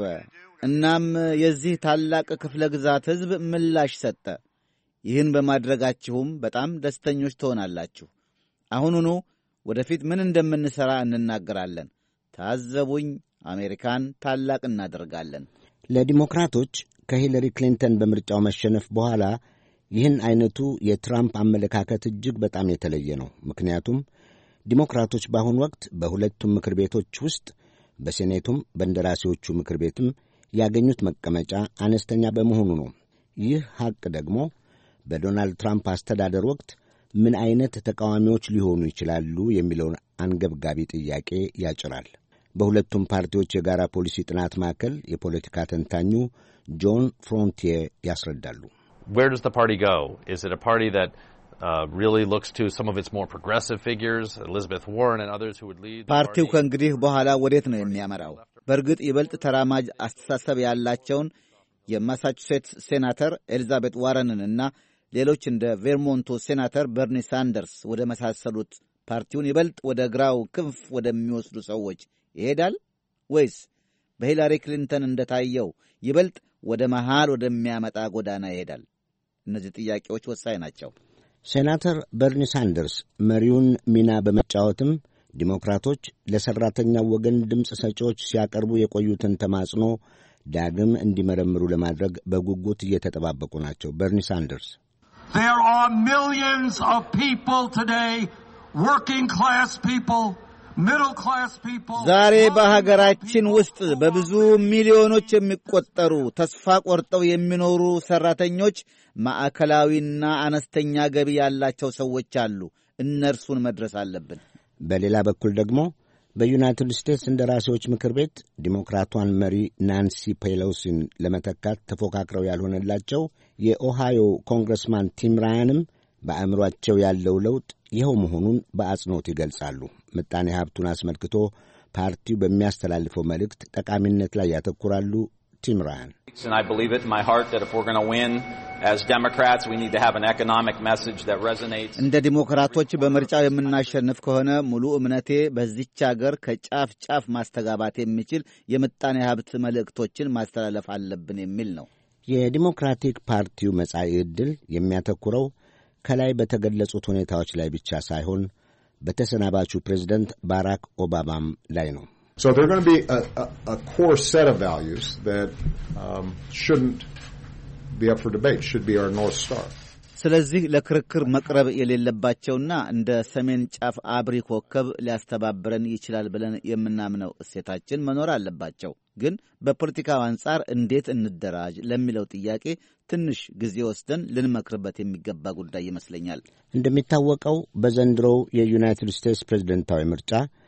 እናም የዚህ ታላቅ ክፍለ ግዛት ሕዝብ ምላሽ ሰጠ። ይህን በማድረጋችሁም በጣም ደስተኞች ትሆናላችሁ። አሁኑኑ ወደፊት ምን እንደምንሠራ እንናገራለን። ታዘቡኝ፣ አሜሪካን ታላቅ እናደርጋለን። ለዲሞክራቶች ከሂለሪ ክሊንተን በምርጫው መሸነፍ በኋላ ይህን አይነቱ የትራምፕ አመለካከት እጅግ በጣም የተለየ ነው። ምክንያቱም ዲሞክራቶች በአሁኑ ወቅት በሁለቱም ምክር ቤቶች ውስጥ በሴኔቱም በእንደራሴዎቹ ምክር ቤትም ያገኙት መቀመጫ አነስተኛ በመሆኑ ነው። ይህ ሐቅ ደግሞ በዶናልድ ትራምፕ አስተዳደር ወቅት ምን አይነት ተቃዋሚዎች ሊሆኑ ይችላሉ የሚለውን አንገብጋቢ ጥያቄ ያጭራል። በሁለቱም ፓርቲዎች የጋራ ፖሊሲ ጥናት ማዕከል የፖለቲካ ተንታኙ ጆን ፍሮንቲየር ያስረዳሉ። Where does the party go? Is it a party that really looks to some of its more progressive figures, Elizabeth Warren and others who would lead? ፓርቲው ከእንግዲህ በኋላ ወዴት ነው የሚያመራው? በእርግጥ ይበልጥ ተራማጅ አስተሳሰብ ያላቸውን የማሳቹሴትስ ሴናተር ኤሊዛቤት ዋረንንና ሌሎች እንደ ቬርሞንቱ ሴናተር በርኒ ሳንደርስ ወደ መሳሰሉት ፓርቲውን ይበልጥ ወደ ግራው ክንፍ ወደሚወስዱ ሰዎች ይሄዳል ወይስ በሂላሪ ክሊንተን እንደታየው ይበልጥ ወደ መሃል ወደሚያመጣ ጎዳና ይሄዳል? እነዚህ ጥያቄዎች ወሳኝ ናቸው። ሴናተር በርኒ ሳንደርስ መሪውን ሚና በመጫወትም ዲሞክራቶች ለሠራተኛው ወገን ድምፅ ሰጪዎች ሲያቀርቡ የቆዩትን ተማጽኖ ዳግም እንዲመረምሩ ለማድረግ በጉጉት እየተጠባበቁ ናቸው። በርኒ ሳንደርስ There are millions of people today, working class people, ዛሬ በሀገራችን ውስጥ በብዙ ሚሊዮኖች የሚቆጠሩ ተስፋ ቆርጠው የሚኖሩ ሠራተኞች፣ ማዕከላዊና አነስተኛ ገቢ ያላቸው ሰዎች አሉ። እነርሱን መድረስ አለብን። በሌላ በኩል ደግሞ በዩናይትድ ስቴትስ እንደራሴዎች ምክር ቤት ዲሞክራቷን መሪ ናንሲ ፔሎሲን ለመተካት ተፎካክረው ያልሆነላቸው የኦሃዮ ኮንግረስማን ቲም ራያንም በአእምሯቸው ያለው ለውጥ ይኸው መሆኑን በአጽንኦት ይገልጻሉ። ምጣኔ ሀብቱን አስመልክቶ ፓርቲው በሚያስተላልፈው መልእክት ጠቃሚነት ላይ ያተኩራሉ። ቲም ራያን እንደ ዲሞክራቶች በምርጫው የምናሸንፍ ከሆነ ሙሉ እምነቴ በዚች አገር ከጫፍ ጫፍ ማስተጋባት የሚችል የምጣኔ ሀብት መልእክቶችን ማስተላለፍ አለብን የሚል ነው። የዲሞክራቲክ ፓርቲው መጻኢ ዕድል የሚያተኩረው ከላይ በተገለጹት ሁኔታዎች ላይ ብቻ ሳይሆን በተሰናባቹ ፕሬዝደንት ባራክ ኦባማም ላይ ነው። So there are going to be a core set of values that shouldn't be up for debate, should be our North Star. ስለዚህ ለክርክር መቅረብ የሌለባቸውና እንደ ሰሜን ጫፍ አብሪ ኮከብ ሊያስተባብረን ይችላል ብለን የምናምነው እሴታችን መኖር አለባቸው። ግን በፖለቲካው አንጻር እንዴት እንደራጅ ለሚለው ጥያቄ ትንሽ ጊዜ ወስደን ልንመክርበት የሚገባ ጉዳይ ይመስለኛል። እንደሚታወቀው በዘንድሮው የዩናይትድ ስቴትስ ፕሬዝደንታዊ ምርጫ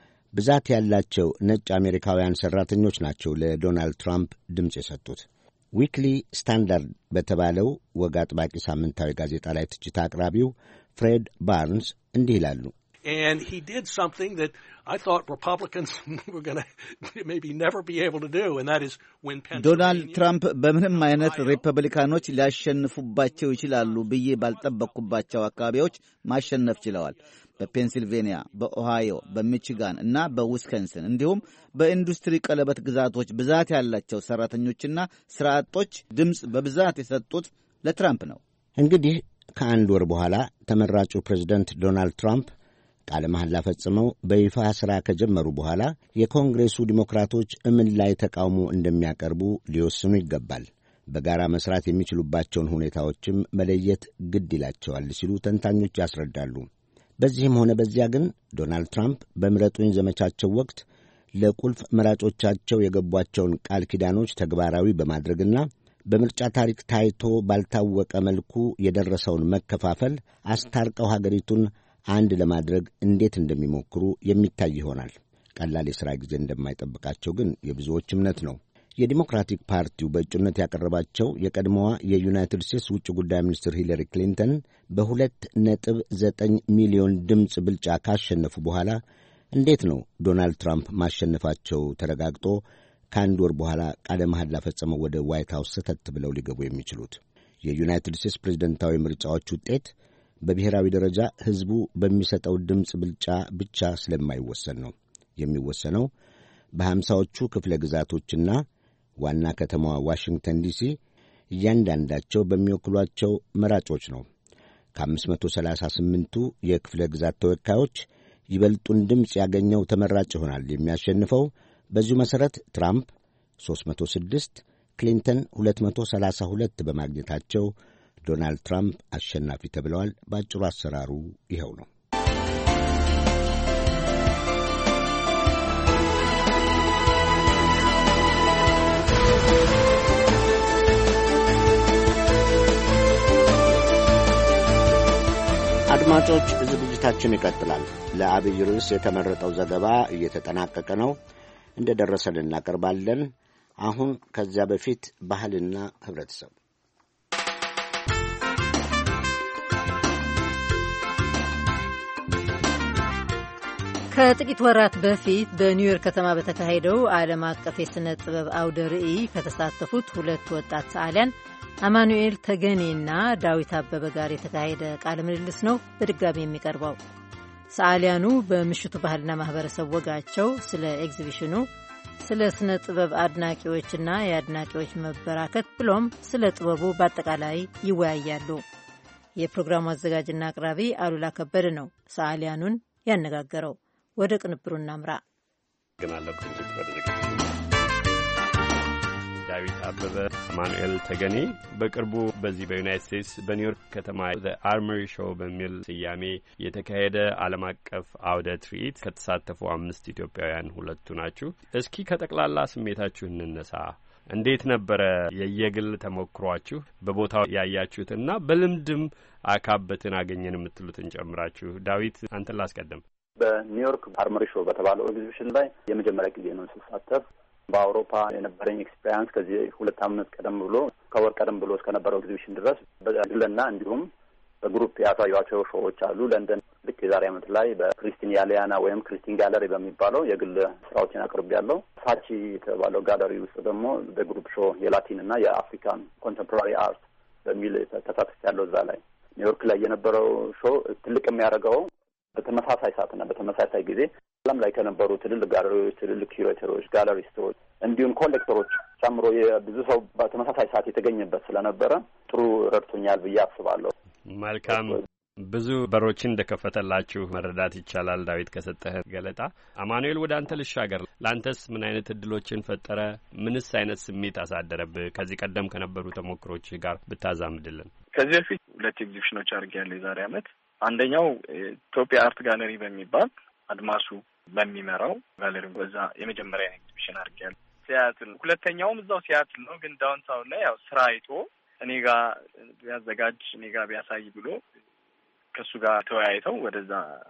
ብዛት ያላቸው ነጭ አሜሪካውያን ሠራተኞች ናቸው ለዶናልድ ትራምፕ ድምፅ የሰጡት። ዊክሊ ስታንዳርድ በተባለው ወግ አጥባቂ ሳምንታዊ ጋዜጣ ላይ ትችት አቅራቢው ፍሬድ ባርንስ እንዲህ ይላሉ። And he did something that I thought Republicans were going to maybe never be able to do, and that is win Pennsylvania. ዶናልድ ትራምፕ በምንም አይነት ሪፐብሊካኖች ሊያሸንፉባቸው ይችላሉ ብዬ ባልጠበቅኩባቸው አካባቢዎች ማሸነፍ ችለዋል። በፔንሲልቬንያ፣ በኦሃዮ፣ በሚቺጋን እና በዊስኮንሲን እንዲሁም በኢንዱስትሪ ቀለበት ግዛቶች ብዛት ያላቸው ሠራተኞችና ሥራ አጦች ድምፅ በብዛት የሰጡት ለትራምፕ ነው። እንግዲህ ከአንድ ወር በኋላ ተመራጩ ፕሬዝደንት ዶናልድ ትራምፕ ቃለ መሐላ ፈጽመው በይፋ ሥራ ከጀመሩ በኋላ የኮንግሬሱ ዲሞክራቶች እምን ላይ ተቃውሞ እንደሚያቀርቡ ሊወስኑ ይገባል። በጋራ መሥራት የሚችሉባቸውን ሁኔታዎችም መለየት ግድ ይላቸዋል ሲሉ ተንታኞች ያስረዳሉ። በዚህም ሆነ በዚያ ግን ዶናልድ ትራምፕ በምረጡኝ ዘመቻቸው ወቅት ለቁልፍ መራጮቻቸው የገቧቸውን ቃል ኪዳኖች ተግባራዊ በማድረግና በምርጫ ታሪክ ታይቶ ባልታወቀ መልኩ የደረሰውን መከፋፈል አስታርቀው ሀገሪቱን አንድ ለማድረግ እንዴት እንደሚሞክሩ የሚታይ ይሆናል። ቀላል የሥራ ጊዜ እንደማይጠብቃቸው ግን የብዙዎች እምነት ነው። የዲሞክራቲክ ፓርቲው በእጩነት ያቀረባቸው የቀድሞዋ የዩናይትድ ስቴትስ ውጭ ጉዳይ ሚኒስትር ሂለሪ ክሊንተን በ2.9 ሚሊዮን ድምፅ ብልጫ ካሸነፉ በኋላ እንዴት ነው ዶናልድ ትራምፕ ማሸነፋቸው ተረጋግጦ ከአንድ ወር በኋላ ቃለ መሐላ ፈጽመው ወደ ዋይት ሃውስ ሰተት ብለው ሊገቡ የሚችሉት? የዩናይትድ ስቴትስ ፕሬዝደንታዊ ምርጫዎች ውጤት በብሔራዊ ደረጃ ሕዝቡ በሚሰጠው ድምፅ ብልጫ ብቻ ስለማይወሰን ነው። የሚወሰነው በ50ዎቹ ክፍለ ግዛቶችና ዋና ከተማዋ ዋሽንግተን ዲሲ እያንዳንዳቸው በሚወክሏቸው መራጮች ነው። ከ538ቱ የክፍለ ግዛት ተወካዮች ይበልጡን ድምፅ ያገኘው ተመራጭ ይሆናል የሚያሸንፈው። በዚሁ መሠረት ትራምፕ 306፣ ክሊንተን 232 በማግኘታቸው ዶናልድ ትራምፕ አሸናፊ ተብለዋል። በአጭሩ አሰራሩ ይኸው ነው። አድማጮች፣ ዝግጅታችን ይቀጥላል። ለአብይ ርዕስ የተመረጠው ዘገባ እየተጠናቀቀ ነው። እንደ ደረሰን እናቀርባለን። አሁን ከዚያ በፊት ባህልና ህብረተሰብ ከጥቂት ወራት በፊት በኒውዮርክ ከተማ በተካሄደው ዓለም አቀፍ የሥነ ጥበብ አውደ ርዕይ ከተሳተፉት ሁለት ወጣት ሰዓሊያን አማኑኤል ተገኔና ዳዊት አበበ ጋር የተካሄደ ቃለ ምልልስ ነው በድጋሚ የሚቀርበው። ሰዓሊያኑ በምሽቱ ባህልና ማኅበረሰብ ወጋቸው ስለ ኤግዚቢሽኑ፣ ስለ ሥነ ጥበብ አድናቂዎችና የአድናቂዎች መበራከት ብሎም ስለ ጥበቡ በአጠቃላይ ይወያያሉ። የፕሮግራሙ አዘጋጅና አቅራቢ አሉላ ከበደ ነው ሰዓሊያኑን ያነጋገረው። ወደ ቅንብሩ እናምራ። ዳዊት አበበ፣ አማኑኤል ተገኔ በቅርቡ በዚህ በዩናይትድ ስቴትስ በኒውዮርክ ከተማ ዘ አርሞሪ ሾው በሚል ስያሜ የተካሄደ ዓለም አቀፍ አውደ ትርኢት ከተሳተፉ 5 ኢትዮጵያውያን ሁለቱ ናችሁ። እስኪ ከጠቅላላ ስሜታችሁ እንነሳ። እንዴት ነበረ የየግል ተሞክሯችሁ በቦታው ያያችሁትና በልምድም አካበትን አገኘን የምትሉትን ጨምራችሁ? ዳዊት አንተን ላስቀድም። በኒውዮርክ አርሞሪ ሾው በተባለው ኤግዚቢሽን ላይ የመጀመሪያ ጊዜ ነው ስሳተፍ። በአውሮፓ የነበረኝ ኤክስፔሪንስ ከዚህ 2 ዓመት ቀደም ብሎ ከወር ቀደም ብሎ እስከነበረው ኤግዚቢሽን ድረስ በግልና እንዲሁም በግሩፕ ያሳዩዋቸው ሾዎች አሉ። ለንደን ልክ የዛሬ ዓመት ላይ በክሪስቲን ያሊያና ወይም ክሪስቲን ጋለሪ በሚባለው የግል ስራዎችን አቅርቤያለሁ። ሳቺ የተባለው ጋለሪ ውስጥ ደግሞ በግሩፕ ሾው የላቲን እና የአፍሪካን ኮንቴምፖራሪ አርት በሚል ተሳትፌያለሁ። እዛ ላይ ኒውዮርክ ላይ የነበረው ሾው ትልቅ የሚያደርገው በተመሳሳይ ሰዓትና በተመሳሳይ ጊዜ ዓለም ላይ ከነበሩ ትልልቅ ጋለሪዎች፣ ትልልቅ ኪዩሬተሮች፣ ጋለሪስቶች እንዲሁም ኮሌክተሮች ጨምሮ የብዙ ሰው በተመሳሳይ ሰዓት የተገኘበት ስለነበረ ጥሩ ረድቶኛል ብዬ አስባለሁ። መልካም፣ ብዙ በሮችን እንደከፈተላችሁ መረዳት ይቻላል። ዳዊት ከሰጠህ ገለጣ አማኑኤል ወደ አንተ ልሻገር። ለአንተስ ምን አይነት እድሎችን ፈጠረ? ምንስ አይነት ስሜት አሳደረብህ? ከዚህ ቀደም ከነበሩ ተሞክሮች ጋር ብታዛምድልን። ከዚህ በፊት 2 ኤግዚቢሽኖች አድርጌያለሁ የዛሬ ዓመት። አንደኛው ኢትዮጵያ አርት ጋለሪ በሚባል አድማሱ በሚመራው ጋለሪ በዛ የመጀመሪያ ኤግዚቢሽን አድርጌያለሁ ሲያትል። ሁለተኛውም እዛው ሲያትል ነው፣ ግን ዳውንታውን ላይ ያው ስራ አይቶ እኔ ጋር ቢያዘጋጅ እኔ ጋር ቢያሳይ ብሎ ከሱ ጋር ተወያይተው ወደዛ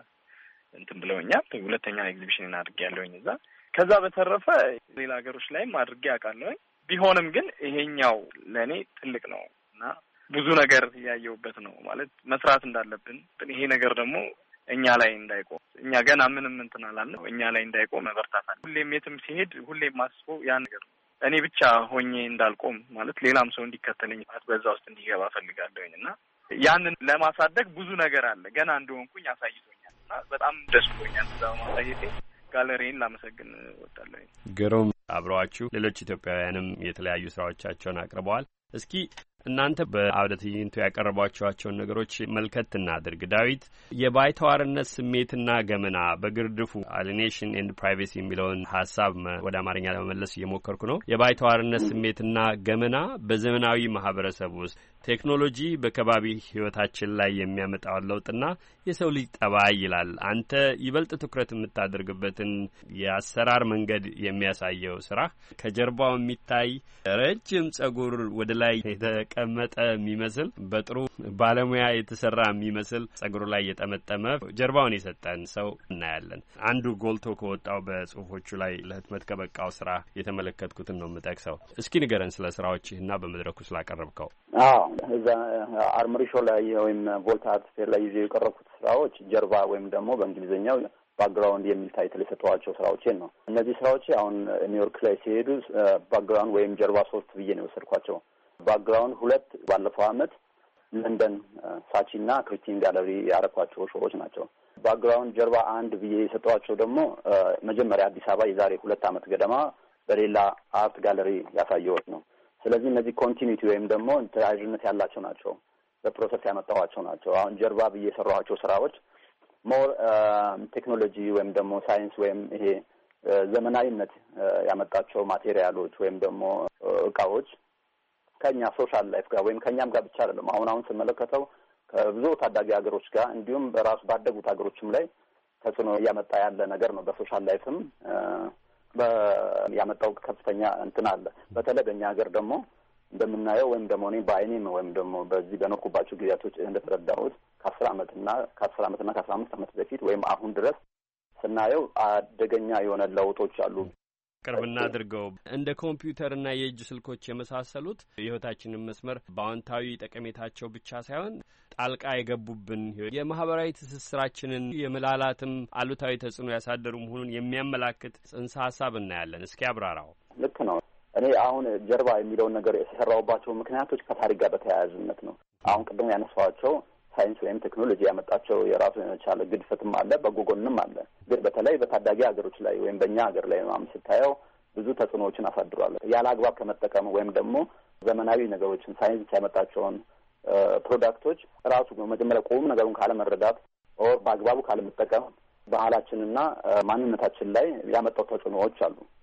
እንትን ብለውኛል። ሁለተኛ ኤግዚቢሽን አድርጌያለሁኝ እዛ። ከዛ በተረፈ ሌላ ሀገሮች ላይም አድርጌ አውቃለሁኝ። ቢሆንም ግን ይሄኛው ለእኔ ትልቅ ነው እና ብዙ ነገር ያየሁበት ነው። ማለት መስራት እንዳለብን ይሄ ነገር ደግሞ እኛ ላይ እንዳይቆም እኛ ገና ምንም እንትን አላልነው እኛ ላይ እንዳይቆም መበርታት አለ። ሁሌም የትም ሲሄድ ሁሌም ማስበው ያ ነገር ነው። እኔ ብቻ ሆኜ እንዳልቆም ማለት ሌላም ሰው እንዲከተለኝ በዛ ውስጥ እንዲገባ ፈልጋለሁኝ እና ያንን ለማሳደግ ብዙ ነገር አለ። ገና እንደሆንኩኝ አሳይቶኛል እና በጣም ደስ ብሎኛል። እዛ ማሳየቴ ጋለሪን ላመሰግን እወዳለሁ። ግሩም። አብረዋችሁ ሌሎች ኢትዮጵያውያንም የተለያዩ ስራዎቻቸውን አቅርበዋል። እስኪ እናንተ በአውደ ትዕይንቱ ያቀረቧቸዋቸውን ነገሮች መልከት እናድርግ። ዳዊት፣ የባይተዋርነት ስሜትና ገመና በግርድፉ አሊኔሽን ኤንድ ፕራይቬሲ የሚለውን ሀሳብ ወደ አማርኛ ለመመለስ እየሞከርኩ ነው። የባይተዋርነት ስሜትና ገመና በዘመናዊ ማህበረሰብ ውስጥ ቴክኖሎጂ በከባቢ ህይወታችን ላይ የሚያመጣውን ለውጥና የሰው ልጅ ጠባይ ይላል። አንተ ይበልጥ ትኩረት የምታደርግበትን የአሰራር መንገድ የሚያሳየው ስራ ከጀርባው የሚታይ ረጅም ጸጉር ወደ ላይ የተቀመጠ የሚመስል በጥሩ ባለሙያ የተሰራ የሚመስል ጸጉሩ ላይ የጠመጠመ ጀርባውን የሰጠን ሰው እናያለን። አንዱ ጎልቶ ከወጣው በጽሁፎቹ ላይ ለህትመት ከበቃው ስራ የተመለከትኩትን ነው የምጠቅሰው። እስኪ ንገረን ስለ ስራዎችህና በመድረኩ ስላቀረብከው። እዛ አርሞሪ ሾው ላይ ወይም ቮልታ አርት ፌር ላይ ይዤ የቀረብኩት ስራዎች ጀርባ ወይም ደግሞ በእንግሊዝኛው ባክግራውንድ የሚል ታይትል የሰጠኋቸው ስራዎቼን ነው። እነዚህ ስራዎች አሁን ኒውዮርክ ላይ ሲሄዱ ባክግራውንድ ወይም ጀርባ 3 ብዬ ነው የወሰድኳቸው። ባክግራውንድ 2 ባለፈው አመት ለንደን ሳቺ እና ክሪስቲን ጋለሪ ያረኳቸው ሾዎች ናቸው። ባክግራውንድ ጀርባ 1 ብዬ የሰጠኋቸው ደግሞ መጀመሪያ አዲስ አበባ የዛሬ 2 አመት ገደማ በሌላ አርት ጋለሪ ያሳየሁት ነው። ስለዚህ እነዚህ ኮንቲኒቲ ወይም ደግሞ ተያያዥነት ያላቸው ናቸው። በፕሮሰስ ያመጣኋቸው ናቸው። አሁን ጀርባ ብዬ የሰራኋቸው ስራዎች ሞር ቴክኖሎጂ ወይም ደግሞ ሳይንስ ወይም ይሄ ዘመናዊነት ያመጣቸው ማቴሪያሎች ወይም ደግሞ እቃዎች ከኛ ሶሻል ላይፍ ጋር ወይም ከኛም ጋር ብቻ አይደለም። አሁን ስመለከተው ከብዙ ታዳጊ ሀገሮች ጋር እንዲሁም በራሱ ባደጉት ሀገሮችም ላይ ተጽዕኖ እያመጣ ያለ ነገር ነው። በሶሻል ላይፍም ያመጣው ከፍተኛ እንትን አለ። በተለይ በእኛ ሀገር ደግሞ እንደምናየው ወይም ደግሞ እኔ በአይኔም ወይም ደግሞ በዚህ በኖርኩባቸው ጊዜያቶች እንደተረዳሁት ከ10 ዓመትና ከ15 ዓመት በፊት ወይም አሁን ድረስ ስናየው አደገኛ የሆነ ለውጦች አሉ። ቅርብና አድርገው እንደ ኮምፒውተርና የእጅ ስልኮች የመሳሰሉት የህይወታችንን መስመር በአዎንታዊ ጠቀሜታቸው ብቻ ሳይሆን ጣልቃ የገቡብን የማህበራዊ ትስስራችንን የመላላትም አሉታዊ ተጽዕኖ ያሳደሩ መሆኑን የሚያመላክት ጽንሰ ሀሳብ እናያለን። እስኪ አብራራው። ልክ ነው። እኔ አሁን ጀርባ የሚለውን ነገር የተሰራውባቸው ምክንያቶች ከታሪክ ጋር በተያያዥነት ነው። አሁን ቅድም ያነሳኋቸው ሳይንስ ወይም ቴክኖሎጂ ያመጣቸው የራሱ የቻለ ግድፈትም አለ፣ በጎ ጎንም አለ። ግን በተለይ በታዳጊ ሀገሮች ላይ ወይም በእኛ ሀገር ላይ ምናምን ስታየው ብዙ ተጽዕኖዎችን አሳድሯል። ያለ አግባብ ከመጠቀም ወይም ደግሞ ዘመናዊ ነገሮችን ሳይንስ ያመጣቸውን ፕሮዳክቶች ራሱ መጀመሪያ ቁም ነገሩን ካለመረዳት ኦር በአግባቡ ካለመጠቀም ባህላችንና ማንነታችን ላይ ያመጣው ተጽዕኖዎች አሉ።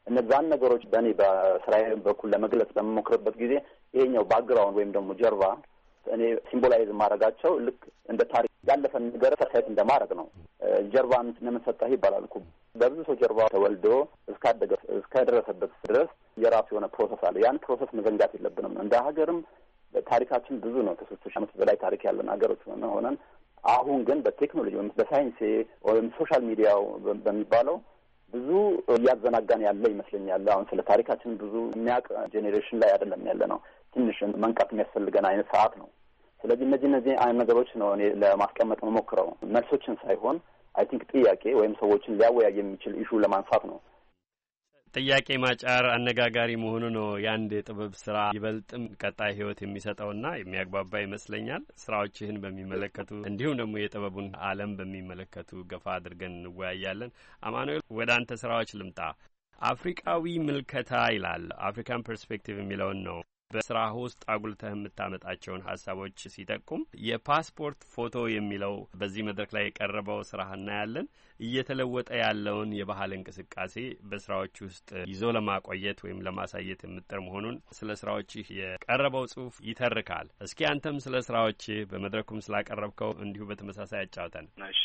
እነዛን ነገሮች በእኔ በስራዬ በኩል ለመግለጽ በምሞክርበት ጊዜ ይሄኛው ባክግራውንድ ወይም ደግሞ ጀርባ እኔ ሲምቦላይዝ ማድረጋቸው ልክ እንደ ታሪክ ያለፈን ነገር ተሳይት እንደማድረግ ነው። ጀርባን ለምን ሰጠህ ይባላል እኮ በብዙ ሰው ጀርባ ተወልዶ እስካደገ እስከደረሰበት ድረስ የራሱ የሆነ ፕሮሰስ አለ። ያን ፕሮሰስ መዘንጋት የለብንም። እንደ ሀገርም ታሪካችን ብዙ ነው። ከ3,000 ዓመት በላይ ታሪክ ያለን ሀገሮች ሆነን አሁን ግን በቴክኖሎጂ ወይም በሳይንስ ወይም ሶሻል ሚዲያው በሚባለው ብዙ እያዘናጋን ያለ ይመስለኛል። አሁን ስለ ታሪካችን ብዙ የሚያውቅ ጄኔሬሽን ላይ አይደለም ያለ ነው። ትንሽ መንቃት የሚያስፈልገን አይነት ሰዓት ነው። ስለዚህ እነዚህ አይነት ነገሮች ነው እኔ ለማስቀመጥ መሞክረው፣ መልሶችን ሳይሆን አይ ቲንክ ጥያቄ ወይም ሰዎችን ሊያወያይ የሚችል ኢሹ ለማንሳት ነው። ጥያቄ ማጫር አነጋጋሪ መሆኑ ነው የአንድ የጥበብ ስራ ይበልጥም ቀጣይ ህይወት የሚሰጠውና የሚያግባባ ይመስለኛል። ስራዎችህን በሚመለከቱ እንዲሁም ደግሞ የጥበቡን ዓለም በሚመለከቱ ገፋ አድርገን እንወያያለን። አማኑኤል ወደ አንተ ስራዎች ልምጣ። አፍሪካዊ ምልከታ ይላል። አፍሪካን ፐርስፔክቲቭ የሚለውን ነው በስራ ውስጥ አጉልተህ የምታመጣቸውን ሀሳቦች ሲጠቁም የፓስፖርት ፎቶ የሚለው በዚህ መድረክ ላይ የቀረበው ስራህ እናያለን። እየተለወጠ ያለውን የባህል እንቅስቃሴ በስራዎች ውስጥ ይዞ ለማቆየት ወይም ለማሳየት የምጥር መሆኑን ስለ ስራዎችህ የቀረበው ጽሁፍ ይተርካል። እስኪ አንተም ስለ ስራዎችህ በመድረኩም ስላቀረብከው እንዲሁ በተመሳሳይ አጫውተን። እሺ፣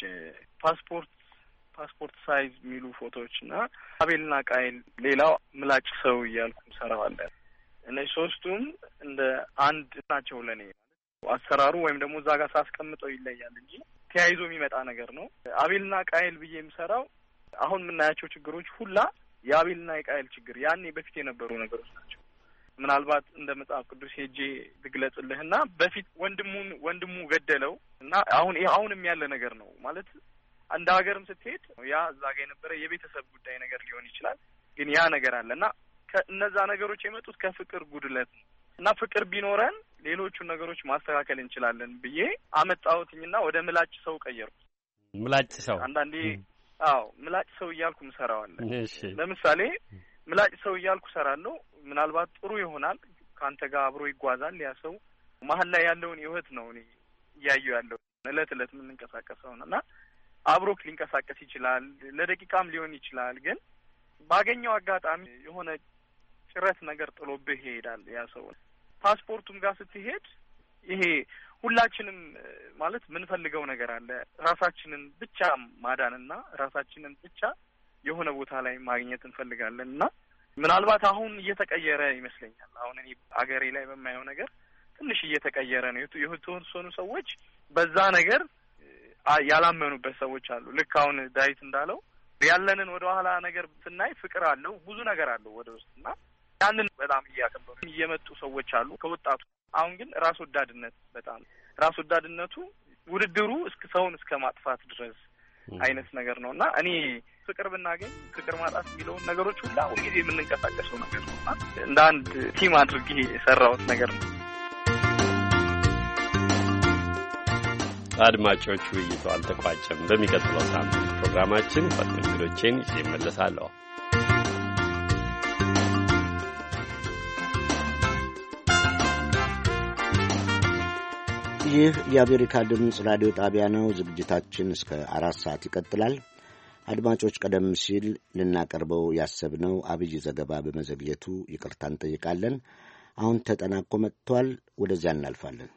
ፓስፖርት ሳይዝ የሚሉ ፎቶዎችና አቤልና ቃይል፣ ሌላው ምላጭ ሰው እያልኩ ሰራዋለን። እነዚህ ሶስቱም እንደ አንድ ናቸው ለኔ። አሰራሩ ወይም ደግሞ እዛ ጋር ሳስቀምጠው ይለያል እንጂ ተያይዞ የሚመጣ ነገር ነው። አቤልና ቃይል ብዬ የምሰራው አሁን የምናያቸው ችግሮች ሁላ የአቤልና የቃይል ችግር ያኔ በፊት የነበሩ ነገሮች ናቸው። ምናልባት እንደ መጽሐፍ ቅዱስ ሄጄ ልግለጽልህና በፊት ወንድሙ ገደለው እና አሁንም ያለ ነገር ነው ማለት እንደ ሀገርም ስትሄድ ያ እዛ ጋር የነበረ የቤተሰብ ጉዳይ ነገር ሊሆን ይችላል። ግን ያ ነገር አለና ከእነዛ ነገሮች የመጡት ከፍቅር ጉድለት ነው እና ፍቅር ቢኖረን ሌሎቹን ነገሮች ማስተካከል እንችላለን ብዬ አመጣሁትኝና ወደ ምላጭ ሰው ቀየርኩት። ምላጭ ሰው አንዳንዴ ምላጭ ሰው እያልኩ ምሰራዋለን። ለምሳሌ ምላጭ ሰው እያልኩ ሰራለሁ። ምናልባት ጥሩ ይሆናል፣ ካንተ ጋር አብሮ ይጓዛል። ያ ሰው መሀል ላይ ያለውን ህይወት ነው እኔ እያየሁ ያለው እለት የምንንቀሳቀሰው እና አብሮክ ሊንቀሳቀስ ይችላል፣ ለደቂቃም ሊሆን ይችላል። ግን ባገኘው አጋጣሚ የሆነ ጭረት ነገር ጥሎብህ ይሄዳል ያ ሰው። ፓስፖርቱም ጋር ስትሄድ ይሄ ሁላችንም ማለት ምንፈልገው ነገር አለ። ራሳችንን ብቻ ማዳንና ራሳችንን ብቻ የሆነ ቦታ ላይ ማግኘት እንፈልጋለን እና ምናልባት አሁን እየተቀየረ ይመስለኛል። አሁን እኔ አገሬ ላይ በማየው ነገር ትንሽ እየተቀየረ ነው። የተወሰኑ ሰዎች በዛ ነገር ያላመኑበት ሰዎች አሉ። ልክ አሁን ዳዊት እንዳለው ያለንን ወደ ኋላ ነገር ስናይ ፍቅር አለው፣ ብዙ ነገር አለው ወደ ውስጥና ያንን በጣም እያከበሩ እየመጡ ሰዎች አሉ ከወጣቱ። አሁን ግን ራስ ወዳድነቱ ውድድሩ ሰውን እስከ ማጥፋት ድረስ አይነት ነገር ነውና እኔ ፍቅር ብናገኝ ፍቅር ማጣት የሚለውን ነገሮች ሁላ ሁልጊዜ የምንንቀሳቀሰው ነገር ነውና እንደ አንድ ቲም አድርጌ የሰራሁት ነገር ነው። አድማጮች፣ ውይይቱ አልተቋጨም። በሚቀጥለው ሳምንት ፕሮግራማችን ፈጥኖ እንግዶቼን ይዤ እመለሳለሁ። ይህ የአሜሪካ ድምፅ ራዲዮ ጣቢያ ነው። ዝግጅታችን እስከ 4 ሰዓት ይቀጥላል። አድማጮች፣ ቀደም ሲል ልናቀርበው ያሰብነው አብይ ዘገባ በመዘግየቱ ይቅርታ እንጠይቃለን። አሁን ተጠናቆ መጥቷል። ወደዚያ እናልፋለን።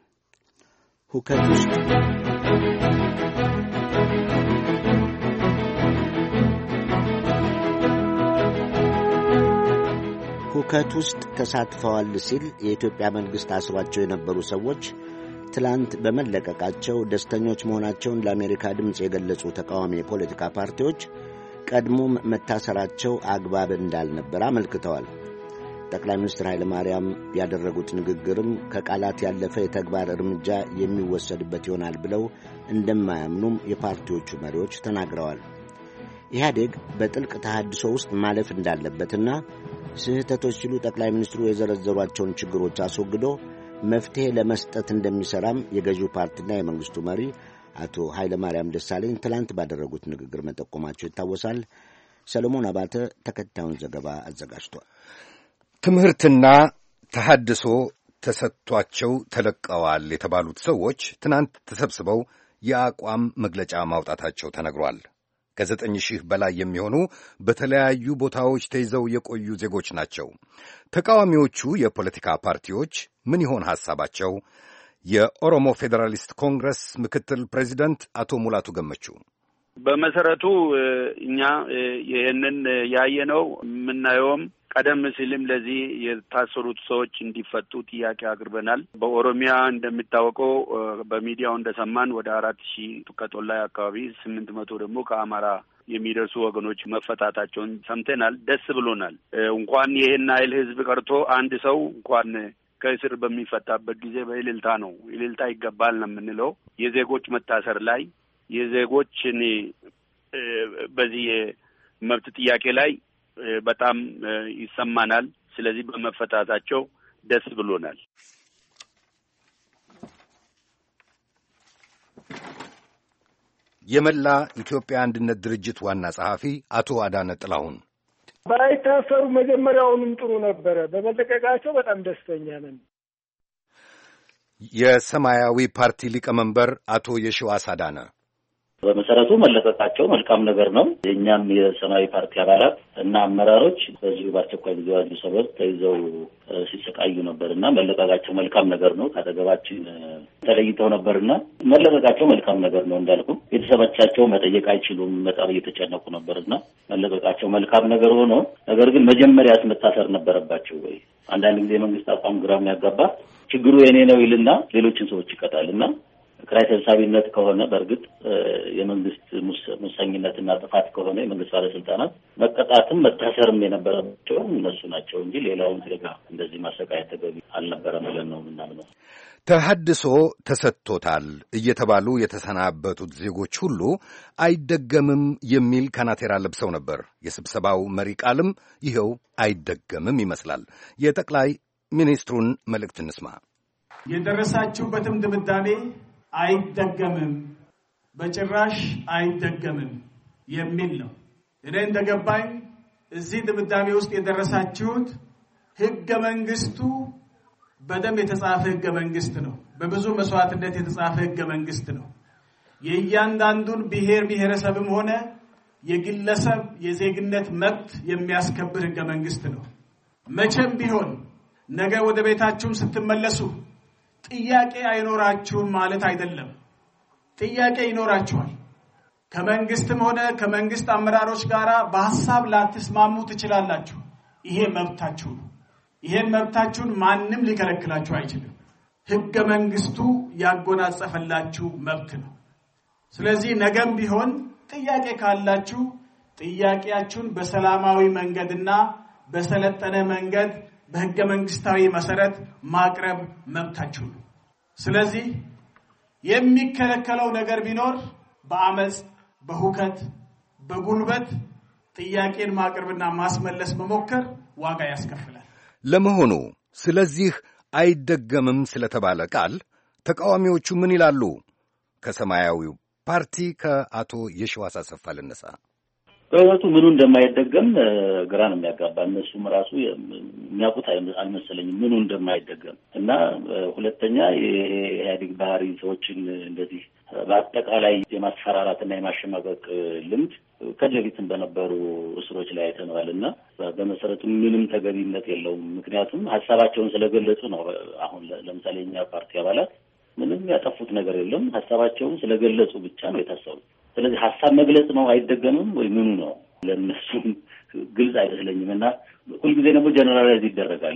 ሁከት ውስጥ ተሳትፈዋል ሲል የኢትዮጵያ መንግሥት አስሯቸው የነበሩ ሰዎች ትላንት በመለቀቃቸው ደስተኞች መሆናቸውን ለአሜሪካ ድምፅ የገለጹ ተቃዋሚ የፖለቲካ ፓርቲዎች ቀድሞም መታሰራቸው አግባብ እንዳልነበር አመልክተዋል። ጠቅላይ ሚኒስትር ኃይለ ማርያም ያደረጉት ንግግርም ከቃላት ያለፈ የተግባር እርምጃ የሚወሰድበት ይሆናል ብለው እንደማያምኑም የፓርቲዎቹ መሪዎች ተናግረዋል። ኢህአዴግ በጥልቅ ተሃድሶ ውስጥ ማለፍ እንዳለበትና ስህተቶች ሲሉ ጠቅላይ ሚኒስትሩ የዘረዘሯቸውን ችግሮች አስወግዶ መፍትሄ ለመስጠት እንደሚሠራም የገዢው ፓርቲና የመንግሥቱ መሪ አቶ ኃይለ ማርያም ደሳለኝ ትላንት ባደረጉት ንግግር መጠቆማቸው ይታወሳል። ሰለሞን አባተ ተከታዩን ዘገባ አዘጋጅቷል። ትምህርትና ተሐድሶ ተሰጥቷቸው ተለቀዋል የተባሉት ሰዎች ትናንት ተሰብስበው የአቋም መግለጫ ማውጣታቸው ተነግሯል። ከ9,000 በላይ የሚሆኑ በተለያዩ ቦታዎች ተይዘው የቆዩ ዜጎች ናቸው። ተቃዋሚዎቹ የፖለቲካ ፓርቲዎች ምን ይሆን ሐሳባቸው? የኦሮሞ ፌዴራሊስት ኮንግረስ ምክትል ፕሬዚደንት አቶ ሙላቱ ገመቹ በመሰረቱ እኛ ይሄንን ያየነው የምናየውም ቀደም ሲልም ለዚህ የታሰሩት ሰዎች እንዲፈቱ ጥያቄ አቅርበናል። በኦሮሚያ እንደሚታወቀው በሚዲያው እንደሰማን ወደ 4,000 ከጦላይ አካባቢ 800 ደግሞ ከአማራ የሚደርሱ ወገኖች መፈታታቸውን ሰምተናል። ደስ ብሎናል። እንኳን ይሄን አይል ህዝብ ቀርቶ አንድ ሰው እንኳን ከእስር በሚፈታበት ጊዜ በእልልታ ነው። እልልታ ይገባል ነው የምንለው። የዜጎች መታሰር ላይ የዜጎችን በዚህ መብት ጥያቄ ላይ በጣም ይሰማናል። ስለዚህ በመፈታታቸው ደስ ብሎናል። የመላ ኢትዮጵያ አንድነት ድርጅት ዋና ጸሐፊ አቶ አዳነ ጥላሁን ባይታሰሩ መጀመሪያውንም ጥሩ ነበረ። በመለቀቃቸው በጣም ደስተኛ ነን። የሰማያዊ ፓርቲ ሊቀመንበር አቶ የሺዋስ አዳነ በመሰረቱ መለቀቃቸው መልካም ነገር ነው። የኛም የሰማያዊ ፓርቲ አባላት እና አመራሮች በዚሁ በአስቸኳይ ጊዜ አዋጁ ሰበብ ተይዘው ሲሰቃዩ ነበርና መለቀቃቸው መልካም ነገር ነው። ካጠገባችን ተለይተው ነበርና መለቀቃቸው መልካም ነገር ነው። እንዳልኩ ቤተሰቦቻቸው መጠየቅ አይችሉም፣ በጣም እየተጨነቁ ነበርና መለቀቃቸው መልካም ነገር ሆኖ፣ ነገር ግን መጀመሪያስ መታሰር ነበረባቸው ወይ? አንዳንድ ጊዜ መንግስት አቋም ግራም ያጋባ ችግሩ የኔ ነው ይልና ሌሎችን ሰዎች ይቀጣልና ክራይ ሰብሳቢነት ከሆነ በእርግጥ የመንግስት ሙሰኝነትና ጥፋት ከሆነ የመንግስት ባለስልጣናት መቀጣትም መታሰርም የነበረባቸው እነሱ ናቸው እንጂ ሌላውን ዜጋ እንደዚህ ማሰቃየት ተገቢ አልነበረም ብለን ነው የምናምነው። ተሐድሶ ተሰጥቶታል እየተባሉ የተሰናበቱት ዜጎች ሁሉ አይደገምም የሚል ካናቴራ ለብሰው ነበር። የስብሰባው መሪ ቃልም ይኸው አይደገምም ይመስላል። የጠቅላይ ሚኒስትሩን መልእክት እንስማ። የደረሳችሁበትም ድምዳሜ አይደገምም፣ በጭራሽ አይደገምም የሚል ነው። እኔ እንደገባኝ እዚህ ድምዳሜ ውስጥ የደረሳችሁት ህገ መንግስቱ በደም የተጻፈ ህገ መንግስት ነው። በብዙ መስዋዕትነት የተጻፈ ህገ መንግስት ነው። የእያንዳንዱን ብሔረሰብም ሆነ የግለሰብ የዜግነት መብት የሚያስከብር ህገ መንግስት ነው። መቼም ቢሆን ነገ ወደ ቤታችሁም ስትመለሱ ጥያቄ አይኖራችሁም ማለት አይደለም። ጥያቄ ይኖራችኋል። ከመንግስትም ሆነ ከመንግስት አመራሮች ጋር በሐሳብ ላትስማሙ ትችላላችሁ። ይሄ መብታችሁ ነው። ይሄን መብታችሁን ማንም ሊከለክላችሁ አይችልም። ህገ መንግስቱ ያጎናጸፈላችሁ መብት ነው። ስለዚህ ነገም ቢሆን ጥያቄ ካላችሁ ጥያቄያችሁን በሰላማዊ መንገድና በሰለጠነ መንገድ በህገ መንግስታዊ መሰረት ማቅረብ መብታችሁ ነው። ስለዚህ የሚከለከለው ነገር ቢኖር በአመጽ፣ በሁከት፣ በጉልበት ጥያቄን ማቅረብና ማስመለስ መሞከር ዋጋ ያስከፍላል። ለመሆኑ ስለዚህ አይደገምም ስለተባለ ቃል ተቃዋሚዎቹ ምን ይላሉ? ከሰማያዊው ፓርቲ ከአቶ የሺዋስ አሰፋ ልነሳ። በእውነቱ ምኑ እንደማይደገም ግራ ነው የሚያጋባ። እነሱም ራሱ የሚያውቁት አልመሰለኝም ምኑ እንደማይደገም እና ሁለተኛ የኢህአዴግ ባህሪ ሰዎችን እንደዚህ በአጠቃላይ የማስፈራራትና የማሸማቀቅ ልምድ ከዚህ በፊትም በነበሩ እስሮች ላይ አይተነዋል እና በመሰረቱ ምንም ተገቢነት የለውም። ምክንያቱም ሀሳባቸውን ስለገለጹ ነው። አሁን ለምሳሌ የኛ ፓርቲ አባላት ምንም ያጠፉት ነገር የለም። ሀሳባቸውን ስለገለጹ ብቻ ነው የታሰሩት። ስለዚህ ሀሳብ መግለጽ ነው አይደገምም ወይ ምኑ ነው? ለነሱ ግልጽ አይመስለኝም እና ሁልጊዜ ደግሞ ጀነራላይዝ ይደረጋል።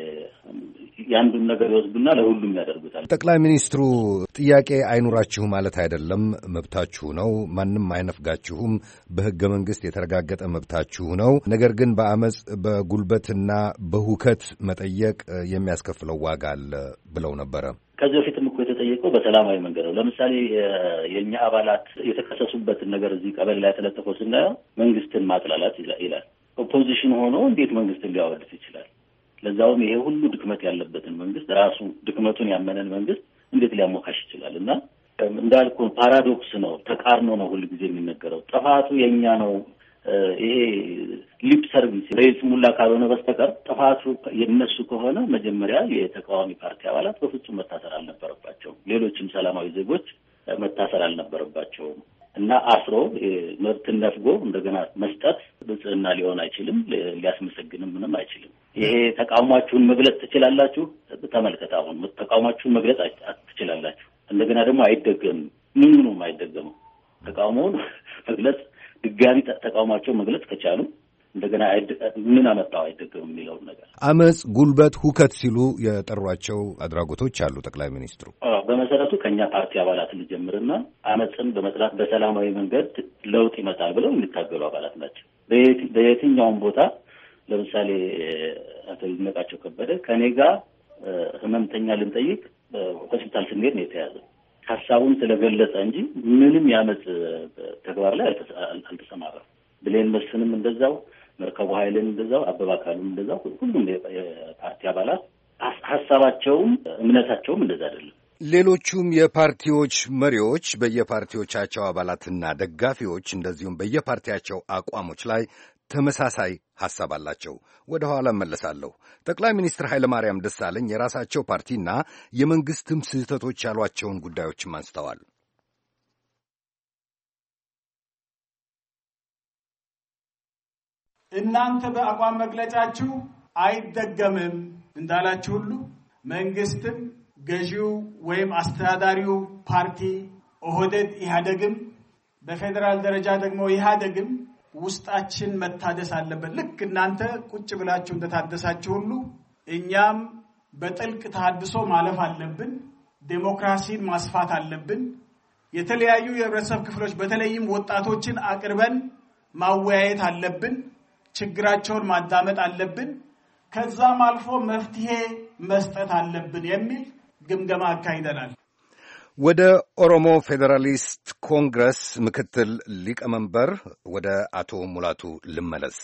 የአንዱን ነገር ይወስዱና ለሁሉም ያደርጉታል። ጠቅላይ ሚኒስትሩ ጥያቄ አይኑራችሁ ማለት አይደለም፣ መብታችሁ ነው፣ ማንም አይነፍጋችሁም፣ በሕገ መንግሥት የተረጋገጠ መብታችሁ ነው። ነገር ግን በአመፅ በጉልበትና በሁከት መጠየቅ የሚያስከፍለው ዋጋ አለ ብለው ነበረ። ከዚህ በፊትም እኮ የተጠየቀው በሰላማዊ መንገድ ነው። ለምሳሌ የእኛ አባላት የተከሰሱበትን ነገር እዚህ ቀበሌ ላይ ተለጥፎ ስናየው መንግስትን ማጥላላት ይላል። ኦፖዚሽን ሆኖ እንዴት መንግስትን ሊያወድስ ይችላል? ለዛውም ይሄ ሁሉ ድክመት ያለበትን መንግስት ራሱ ድክመቱን ያመነን መንግስት እንዴት ሊያሞካሽ ይችላል? እና እንዳልኩ ፓራዶክስ ነው፣ ተቃርኖ ነው ሁሉ ጊዜ የሚነገረው። ጥፋቱ የኛ ነው። ይሄ ሊፕ ሰርቪስ ለይስሙላ ካልሆነ በስተቀር ጥፋቱ የነሱ ከሆነ መጀመሪያ የተቃዋሚ ፓርቲ አባላት በፍጹም መታሰር አልነበረባቸውም። ሌሎችም ሰላማዊ ዜጎች መታሰር አልነበረባቸውም። እና አስሮ መብትን ነፍጎ እንደገና መስጠት ብጽዕና ሊሆን አይችልም። ሊያስመሰግንም ምንም አይችልም። ይሄ ተቃውሟችሁን መግለጽ ትችላላችሁ። ተመልከት፣ አሁን ተቃውሟችሁን መግለጽ ትችላላችሁ። እንደገና ደግሞ አይደገምም። ምኑም አይደገምም። ተቃውሞውን መግለጽ ድጋሚ ተቃውሟቸውን መግለጽ ከቻሉ እንደገና ምን አመጣው አይደገምም የሚለው ነገር አመጽ፣ ጉልበት፣ ሁከት ሲሉ የጠሯቸው አድራጎቶች አሉ ጠቅላይ ሚኒስትሩ። በመሰረቱ ከኛ ፓርቲ አባላት ልጀምርና አመጽን በመጥላት በሰላማዊ መንገድ ለውጥ ይመጣል ብለው የሚታገሉ አባላት ናቸው። በየትኛውም ቦታ ለምሳሌ አቶ ይድነቃቸው ከበደ ከኔ ጋር ህመምተኛ ልንጠይቅ ሆስፒታል ስንሄድ ነው የተያዘው። ሀሳቡን ስለገለጸ እንጂ ምንም ያመጽ ተግባር ላይ አልተሰማራም። ብሌን መስፍንም እንደዛው፣ መርከቡ ኃይልን እንደዛው፣ አበባ ካሉም እንደዛው፣ ሁሉም የፓርቲ አባላት ሀሳባቸውም እምነታቸውም እንደዛ አይደለም። ሌሎቹም የፓርቲዎች መሪዎች በየፓርቲዎቻቸው አባላትና ደጋፊዎች እንደዚሁም በየፓርቲያቸው አቋሞች ላይ ተመሳሳይ ሐሳብ አላቸው። ወደ ኋላ እመለሳለሁ። ጠቅላይ ሚኒስትር ኃይለማርያም ደሳለኝ የራሳቸው ፓርቲና የመንግስትም ስህተቶች ያሏቸውን ጉዳዮችም አንስተዋል። እናንተ በአቋም መግለጫችሁ አይደገምም እንዳላችሁ ሁሉ መንግስትም ገዢው ወይም አስተዳዳሪው ፓርቲ ኦህዴድ ኢህአዴግም በፌዴራል ደረጃ ደግሞ ኢህአዴግም ውስጣችን መታደስ አለበት። ልክ እናንተ ቁጭ ብላችሁ እንደታደሳችሁ ሁሉ እኛም በጥልቅ ተሐድሶ ማለፍ አለብን። ዴሞክራሲን ማስፋት አለብን። የተለያዩ የህብረተሰብ ክፍሎች በተለይም ወጣቶችን አቅርበን ማወያየት አለብን። ችግራቸውን ማዳመጥ አለብን። ከዛም አልፎ መፍትሄ መስጠት አለብን የሚል ግምገማ አካሂደናል። ወደ ኦሮሞ ፌዴራሊስት ኮንግረስ ምክትል ሊቀመንበር ወደ አቶ ሙላቱ ልመለስ።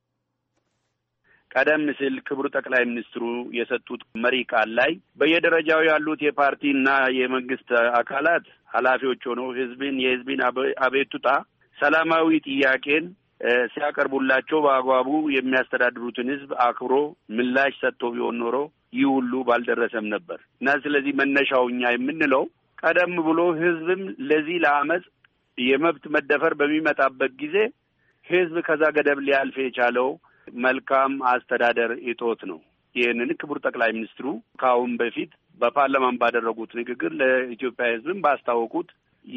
ቀደም ሲል ክቡር ጠቅላይ ሚኒስትሩ የሰጡት መሪ ቃል ላይ በየደረጃው ያሉት የፓርቲና የመንግስት አካላት ኃላፊዎች ሆነው የህዝብን አቤቱታ ሰላማዊ ጥያቄን ሲያቀርቡላቸው በአግባቡ የሚያስተዳድሩትን ህዝብ አክብሮ ምላሽ ሰጥቶ ቢሆን ኖሮ ይህ ሁሉ ባልደረሰም ነበር እና ስለዚህ መነሻው እኛ የምንለው ቀደም ብሎ ህዝብም ለዚህ ለአመጽ የመብት መደፈር በሚመጣበት ጊዜ ህዝብ ከዛ ገደብ ሊያልፍ የቻለው መልካም አስተዳደር እጦት ነው። ይህንን ክቡር ጠቅላይ ሚኒስትሩ ከአሁን በፊት በፓርላማን ባደረጉት ንግግር ለኢትዮጵያ ህዝብም ባስታወቁት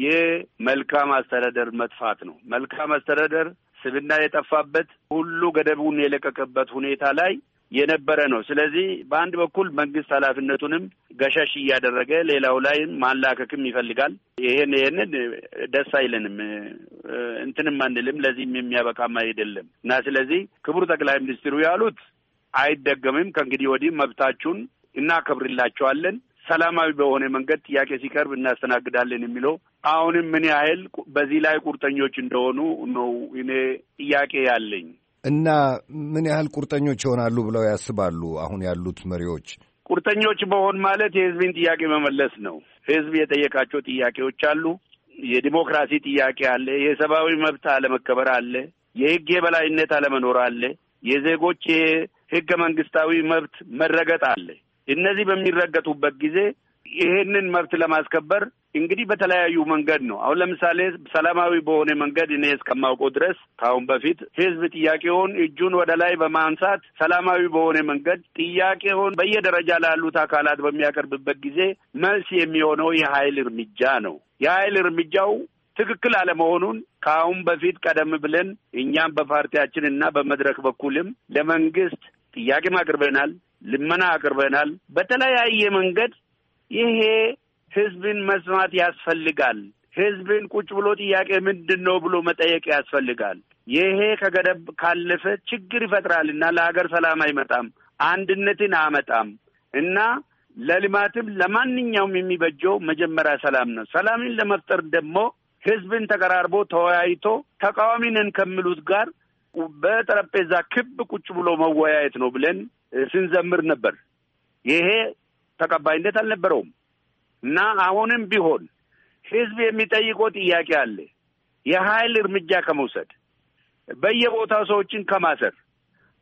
የመልካም አስተዳደር መጥፋት ነው። መልካም አስተዳደር ስብና የጠፋበት ሁሉ ገደቡን የለቀቀበት ሁኔታ ላይ የነበረ ነው። ስለዚህ በአንድ በኩል መንግስት ኃላፊነቱንም ገሸሽ እያደረገ ሌላው ላይ ማላከክም ይፈልጋል። ይሄንን ደስ አይለንም፣ እንትንም አንልም፣ ለዚህም የሚያበቃም አይደለም እና ስለዚህ ክቡር ጠቅላይ ሚኒስትሩ ያሉት አይደገምም፣ ከእንግዲህ ወዲህ መብታችሁን እናከብርላችኋለን፣ ሰላማዊ በሆነ መንገድ ጥያቄ ሲቀርብ እናስተናግዳለን የሚለው አሁንም ምን ያህል በዚህ ላይ ቁርጠኞች እንደሆኑ ነው እኔ ጥያቄ ያለኝ። እና ምን ያህል ቁርጠኞች ይሆናሉ ብለው ያስባሉ? አሁን ያሉት መሪዎች ቁርጠኞች መሆን ማለት የህዝብን ጥያቄ መመለስ ነው። ህዝብ የጠየቃቸው ጥያቄዎች አሉ። የዲሞክራሲ ጥያቄ አለ። የሰብአዊ መብት አለመከበር አለ። የህግ የበላይነት አለመኖር አለ። የዜጎች የህገ መንግስታዊ መብት መረገጥ አለ። እነዚህ በሚረገጡበት ጊዜ ይሄንን መብት ለማስከበር እንግዲህ በተለያዩ መንገድ ነው። አሁን ለምሳሌ ሰላማዊ በሆነ መንገድ እኔ እስከማውቀው ድረስ ከአሁን በፊት ህዝብ ጥያቄውን እጁን ወደ ላይ በማንሳት ሰላማዊ በሆነ መንገድ ጥያቄውን በየደረጃ ላሉት አካላት በሚያቀርብበት ጊዜ መልስ የሚሆነው የኃይል እርምጃ ነው። የኃይል እርምጃው ትክክል አለመሆኑን ከአሁን በፊት ቀደም ብለን እኛም በፓርቲያችን እና በመድረክ በኩልም ለመንግስት ጥያቄም አቅርበናል፣ ልመና አቅርበናል። በተለያየ መንገድ ይሄ ህዝብን መስማት ያስፈልጋል። ህዝብን ቁጭ ብሎ ጥያቄ ምንድነው ብሎ መጠየቅ ያስፈልጋል። ይሄ ከገደብ ካለፈ ችግር ይፈጥራልና ለሀገር ሰላም አይመጣም፣ አንድነትን አመጣም እና ለልማትም ለማንኛውም የሚበጀው መጀመሪያ ሰላም ነው። ሰላምን ለመፍጠር ደግሞ ህዝብን ተቀራርቦ ተወያይቶ ተቃዋሚ ነን ከሚሉት ጋር በጠረጴዛ ክብ ቁጭ ብሎ መወያየት ነው ብለን ስንዘምር ነበር። ይሄ ተቀባይነት አልነበረውም እና አሁንም ቢሆን ህዝብ የሚጠይቀው ጥያቄ አለ። የኃይል እርምጃ ከመውሰድ፣ በየቦታው ሰዎችን ከማሰር፣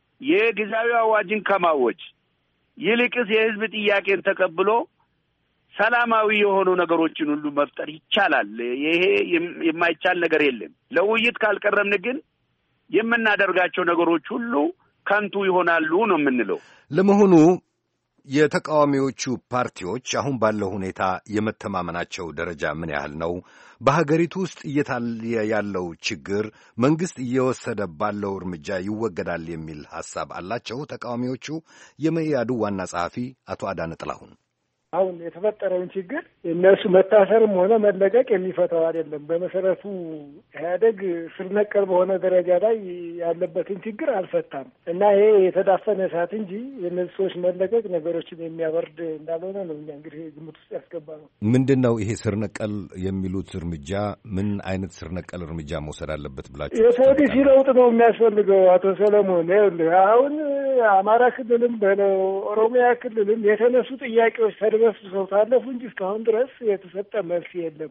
የጊዜያዊ አዋጅን ከማወጅ ይልቅስ የህዝብ ጥያቄን ተቀብሎ ሰላማዊ የሆኑ ነገሮችን ሁሉ መፍጠር ይቻላል። ይሄ የማይቻል ነገር የለም። ለውይይት ካልቀረብን ግን የምናደርጋቸው ነገሮች ሁሉ ከንቱ ይሆናሉ ነው የምንለው። ለመሆኑ የተቃዋሚዎቹ ፓርቲዎች አሁን ባለው ሁኔታ የመተማመናቸው ደረጃ ምን ያህል ነው? በሀገሪቱ ውስጥ እየታየ ያለው ችግር መንግስት እየወሰደ ባለው እርምጃ ይወገዳል የሚል ሐሳብ አላቸው ተቃዋሚዎቹ? የመኢአዱ ዋና ጸሐፊ አቶ አዳነ ጥላሁን አሁን የተፈጠረውን ችግር እነሱ መታሰርም ሆነ መለቀቅ የሚፈታው አይደለም። በመሰረቱ ኢህአዴግ ስር ነቀል በሆነ ደረጃ ላይ ያለበትን ችግር አልፈታም እና ይሄ የተዳፈነ እሳት እንጂ የእነዚህ ሰዎች መለቀቅ ነገሮችን የሚያበርድ እንዳልሆነ ነው እኛ እንግዲህ ግምት ውስጥ ያስገባ ነው። ምንድን ነው ይሄ ስር ነቀል የሚሉት እርምጃ? ምን አይነት ስር ነቀል እርምጃ መውሰድ አለበት ብላችሁ? የፖሊሲ ለውጥ ነው የሚያስፈልገው አቶ ሰለሞን። አሁን አማራ ክልልም በለው ኦሮሚያ ክልልም የተነሱ ጥያቄዎች ሰው ታለፉ እንጂ እስካሁን ድረስ የተሰጠ መልስ የለም።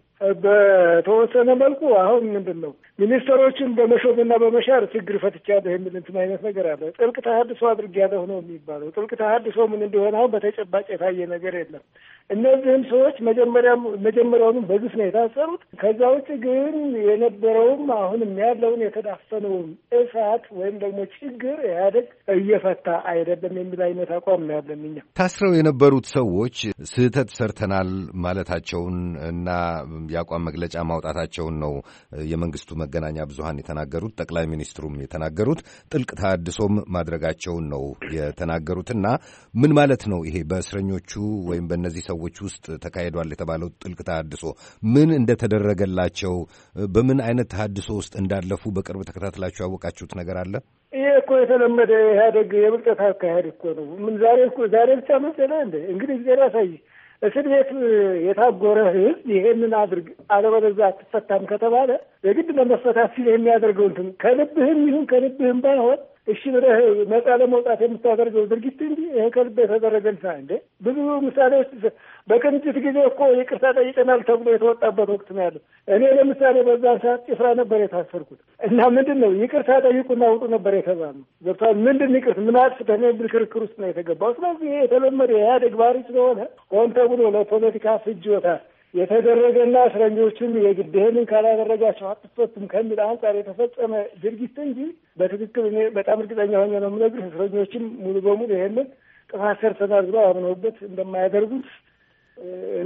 በተወሰነ መልኩ አሁን ምንድን ነው ሚኒስትሮችን በመሾምና በመሻር ችግር ፈትቻለሁ የሚል እንትን አይነት ነገር አለ። ጥልቅ ተሐድሶ አድርጌያለሁ ነው የሚባለው። ጥልቅ ተሐድሶ ምን እንደሆነ አሁን በተጨባጭ የታየ ነገር የለም። እነዚህም ሰዎች መጀመሪያውንም በግፍ ነው የታሰሩት። ከዛ ውጭ ግን የነበረውም አሁንም ያለውን የተዳፈነውን እሳት ወይም ደግሞ ችግር ኢህአዴግ እየፈታ አይደለም የሚል አይነት አቋም ነው ያለን። እኛ ታስረው የነበሩት ሰዎች ስህተት ሰርተናል ማለታቸውን እና የአቋም መግለጫ ማውጣታቸውን ነው የመንግስቱ መገናኛ ብዙሃን የተናገሩት። ጠቅላይ ሚኒስትሩም የተናገሩት ጥልቅ ተሐድሶም ማድረጋቸውን ነው የተናገሩትና ምን ማለት ነው ይሄ? በእስረኞቹ ወይም በእነዚህ ሰዎች ውስጥ ተካሂዷል የተባለው ጥልቅ ተሐድሶ ምን እንደተደረገላቸው፣ በምን አይነት ተሐድሶ ውስጥ እንዳለፉ በቅርብ ተከታትላችሁ ያወቃችሁት ነገር አለ? ይሄ እኮ የተለመደ ኢህአዴግ የብልጠት አካሄድ እኮ ነው። ምን ዛሬ ብቻ መሰለህ እንደ እንግዲህ ጊዜ ያሳይ እስር ቤት የታጎረ ህዝብ ይሄንን አድርግ አለበለዚያ አትፈታም ከተባለ የግድ ለመፈታት ሲል የሚያደርገው እንትን ከልብህም ይሁን ከልብህም ባይሆን እሺ ብለህ ነጻ ለመውጣት የምታደርገው ድርጊት እንጂ ይሄ ከልብ የተደረገ እንትን እንደ ብዙ ምሳሌዎች በቅንጅት ጊዜ እኮ ይቅርታ ጠይቀናል ተብሎ የተወጣበት ወቅት ነው ያለው። እኔ ለምሳሌ በዛን ሰዓት ጭፍራ ነበር የታሰርኩት እና ምንድን ነው ይቅርታ ጠይቁና ውጡ ነበር የተባለው። ገብቷል? ምንድን ይቅርት ምን አጥፍተህ ብል ክርክር ውስጥ ነው የተገባው። ስለዚህ ይሄ የተለመደ የኢህአዴግ ባህሪ ስለሆነ ሆን ተብሎ ለፖለቲካ ፍጆታ የተደረገና እስረኞችን የግድህንን ካላደረጋቸው አትፈቱም ከሚል አንጻር የተፈጸመ ድርጊት እንጂ በትክክል እኔ በጣም እርግጠኛ ሆኜ ነው የምነግርህ እስረኞችን ሙሉ በሙሉ ይሄንን ጥፋት ሰርተናል ብለው አምነውበት እንደማያደርጉት እኔ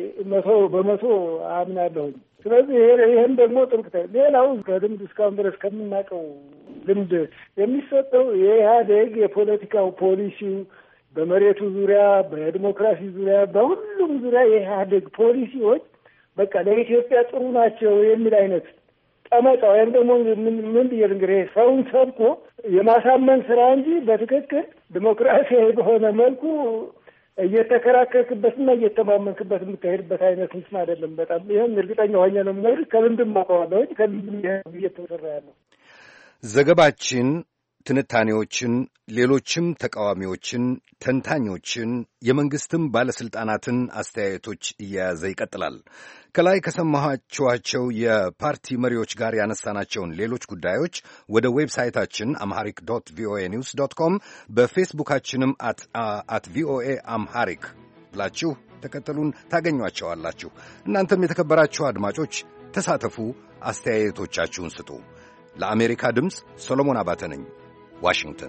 100% አምናለሁኝ። ስለዚህ ይሄን ደግሞ ጥብቅ ሌላው ከልምድ እስካሁን ድረስ ከምናውቀው ልምድ የሚሰጠው የኢህአዴግ የፖለቲካው ፖሊሲው በመሬቱ ዙሪያ፣ በዲሞክራሲ ዙሪያ፣ በሁሉም ዙሪያ የኢህአዴግ ፖሊሲዎች በቃ ለኢትዮጵያ ጥሩ ናቸው የሚል አይነት ጠመቃ ወይም ደግሞ ምን ብዬ እንግዲህ ሰውን ሰብኮ የማሳመን ስራ እንጂ በትክክል ዲሞክራሲያዊ በሆነ መልኩ እየተከራከርክበትና እየተማመንክበት የምታሄድበት አይነት ምስል አይደለም። በጣም ይህም እርግጠኛ ሆኜ ነው የምነግርህ። ከልምድም አውቀዋለሁ። ከልምድም እየተሰራ ያለው ዘገባችን ትንታኔዎችን፣ ሌሎችም ተቃዋሚዎችን፣ ተንታኞችን፣ የመንግስትም ባለስልጣናትን አስተያየቶች እየያዘ ይቀጥላል። ከላይ ከሰማችኋቸው የፓርቲ መሪዎች ጋር ያነሳናቸውን ሌሎች ጉዳዮች ወደ ዌብሳይታችን አምሃሪክ ቪኦኤ ኒውስ .com በፌስቡካችንም አት ቪኦኤ አምሃሪክ ብላችሁ ተከተሉን፣ ታገኟቸዋላችሁ። እናንተም የተከበራችሁ አድማጮች ተሳተፉ፣ አስተያየቶቻችሁን ስጡ። ለአሜሪካ ድምፅ ሰሎሞን አባተ ነኝ፣ ዋሽንግተን።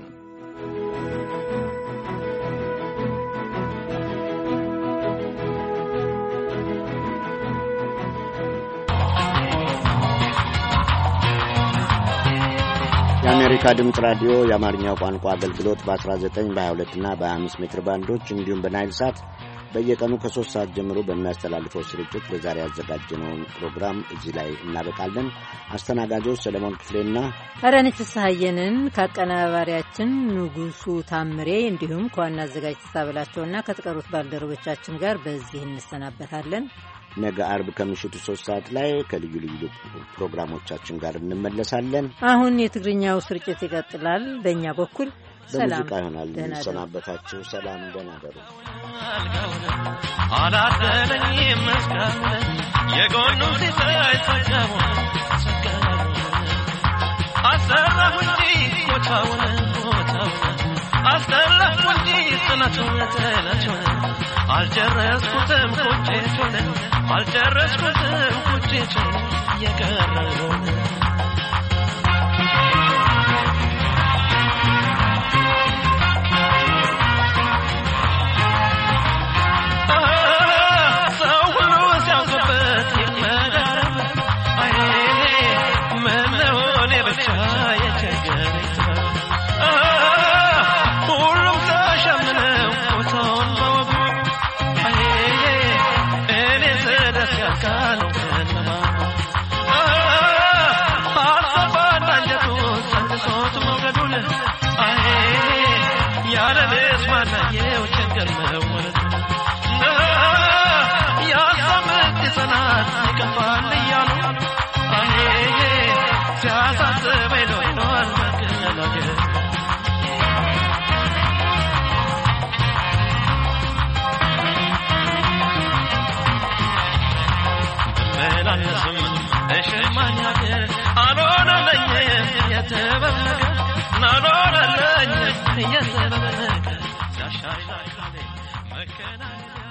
የአሜሪካ ድምፅ ራዲዮ የአማርኛው ቋንቋ አገልግሎት በ19 በ22 እና በ25 ሜትር ባንዶች እንዲሁም በናይል ሳት በየቀኑ ከ3 ሰዓት ጀምሮ በሚያስተላልፈው ስርጭት ለዛሬ ያዘጋጀነውን ፕሮግራም እዚህ ላይ እናበቃለን። አስተናጋጆች ሰለሞን ክፍሌና አዳነች ፍስሐየንን ከአቀናባሪያችን ንጉሱ ታምሬ እንዲሁም ከዋና አዘጋጅ ተሳበላቸውና ከተቀሩት ባልደረቦቻችን ጋር በዚህ እንሰናበታለን። ነገ አርብ ከምሽቱ 3 ሰዓት ላይ ከልዩ ልዩ ፕሮግራሞቻችን ጋር እንመለሳለን። አሁን የትግርኛው ስርጭት ይቀጥላል። በእኛ በኩል ሰላም በሙዚቃ ይሆናል እንሰናበታችሁ። ሰላም፣ ደህና ደሩ። አላደረኝ መስጋት የጎኑ ሲሳይ ተቀሙ አሰራሁ እንጂ ቦታውን አሰራሁ እንጂ አልጨረስኩትም ቁጭቱን የቀረውን ሰው ሁሉ ሲያውቅበት ይመዳረብ ምነው እኔ ብቻ የቸገረኝ ሁሉም ተሸምነው ፎቶውን በወጉ እኔ ስደስ ያልካል አልሰፋና እንጀቱ ሰንሶት መውደዱን ያለ ቤት ማናየው ችግር መወለዱ ያሰምት ጽናት ይከፋል እያሉ ሲያሳስበኝ ኖሯል መገናገር መላለስም እሽማኛገር አልሆነለኝም የተበለገ ናልሆነለኝም የተበለገ ሲያሻይ ላካሌ መከናገር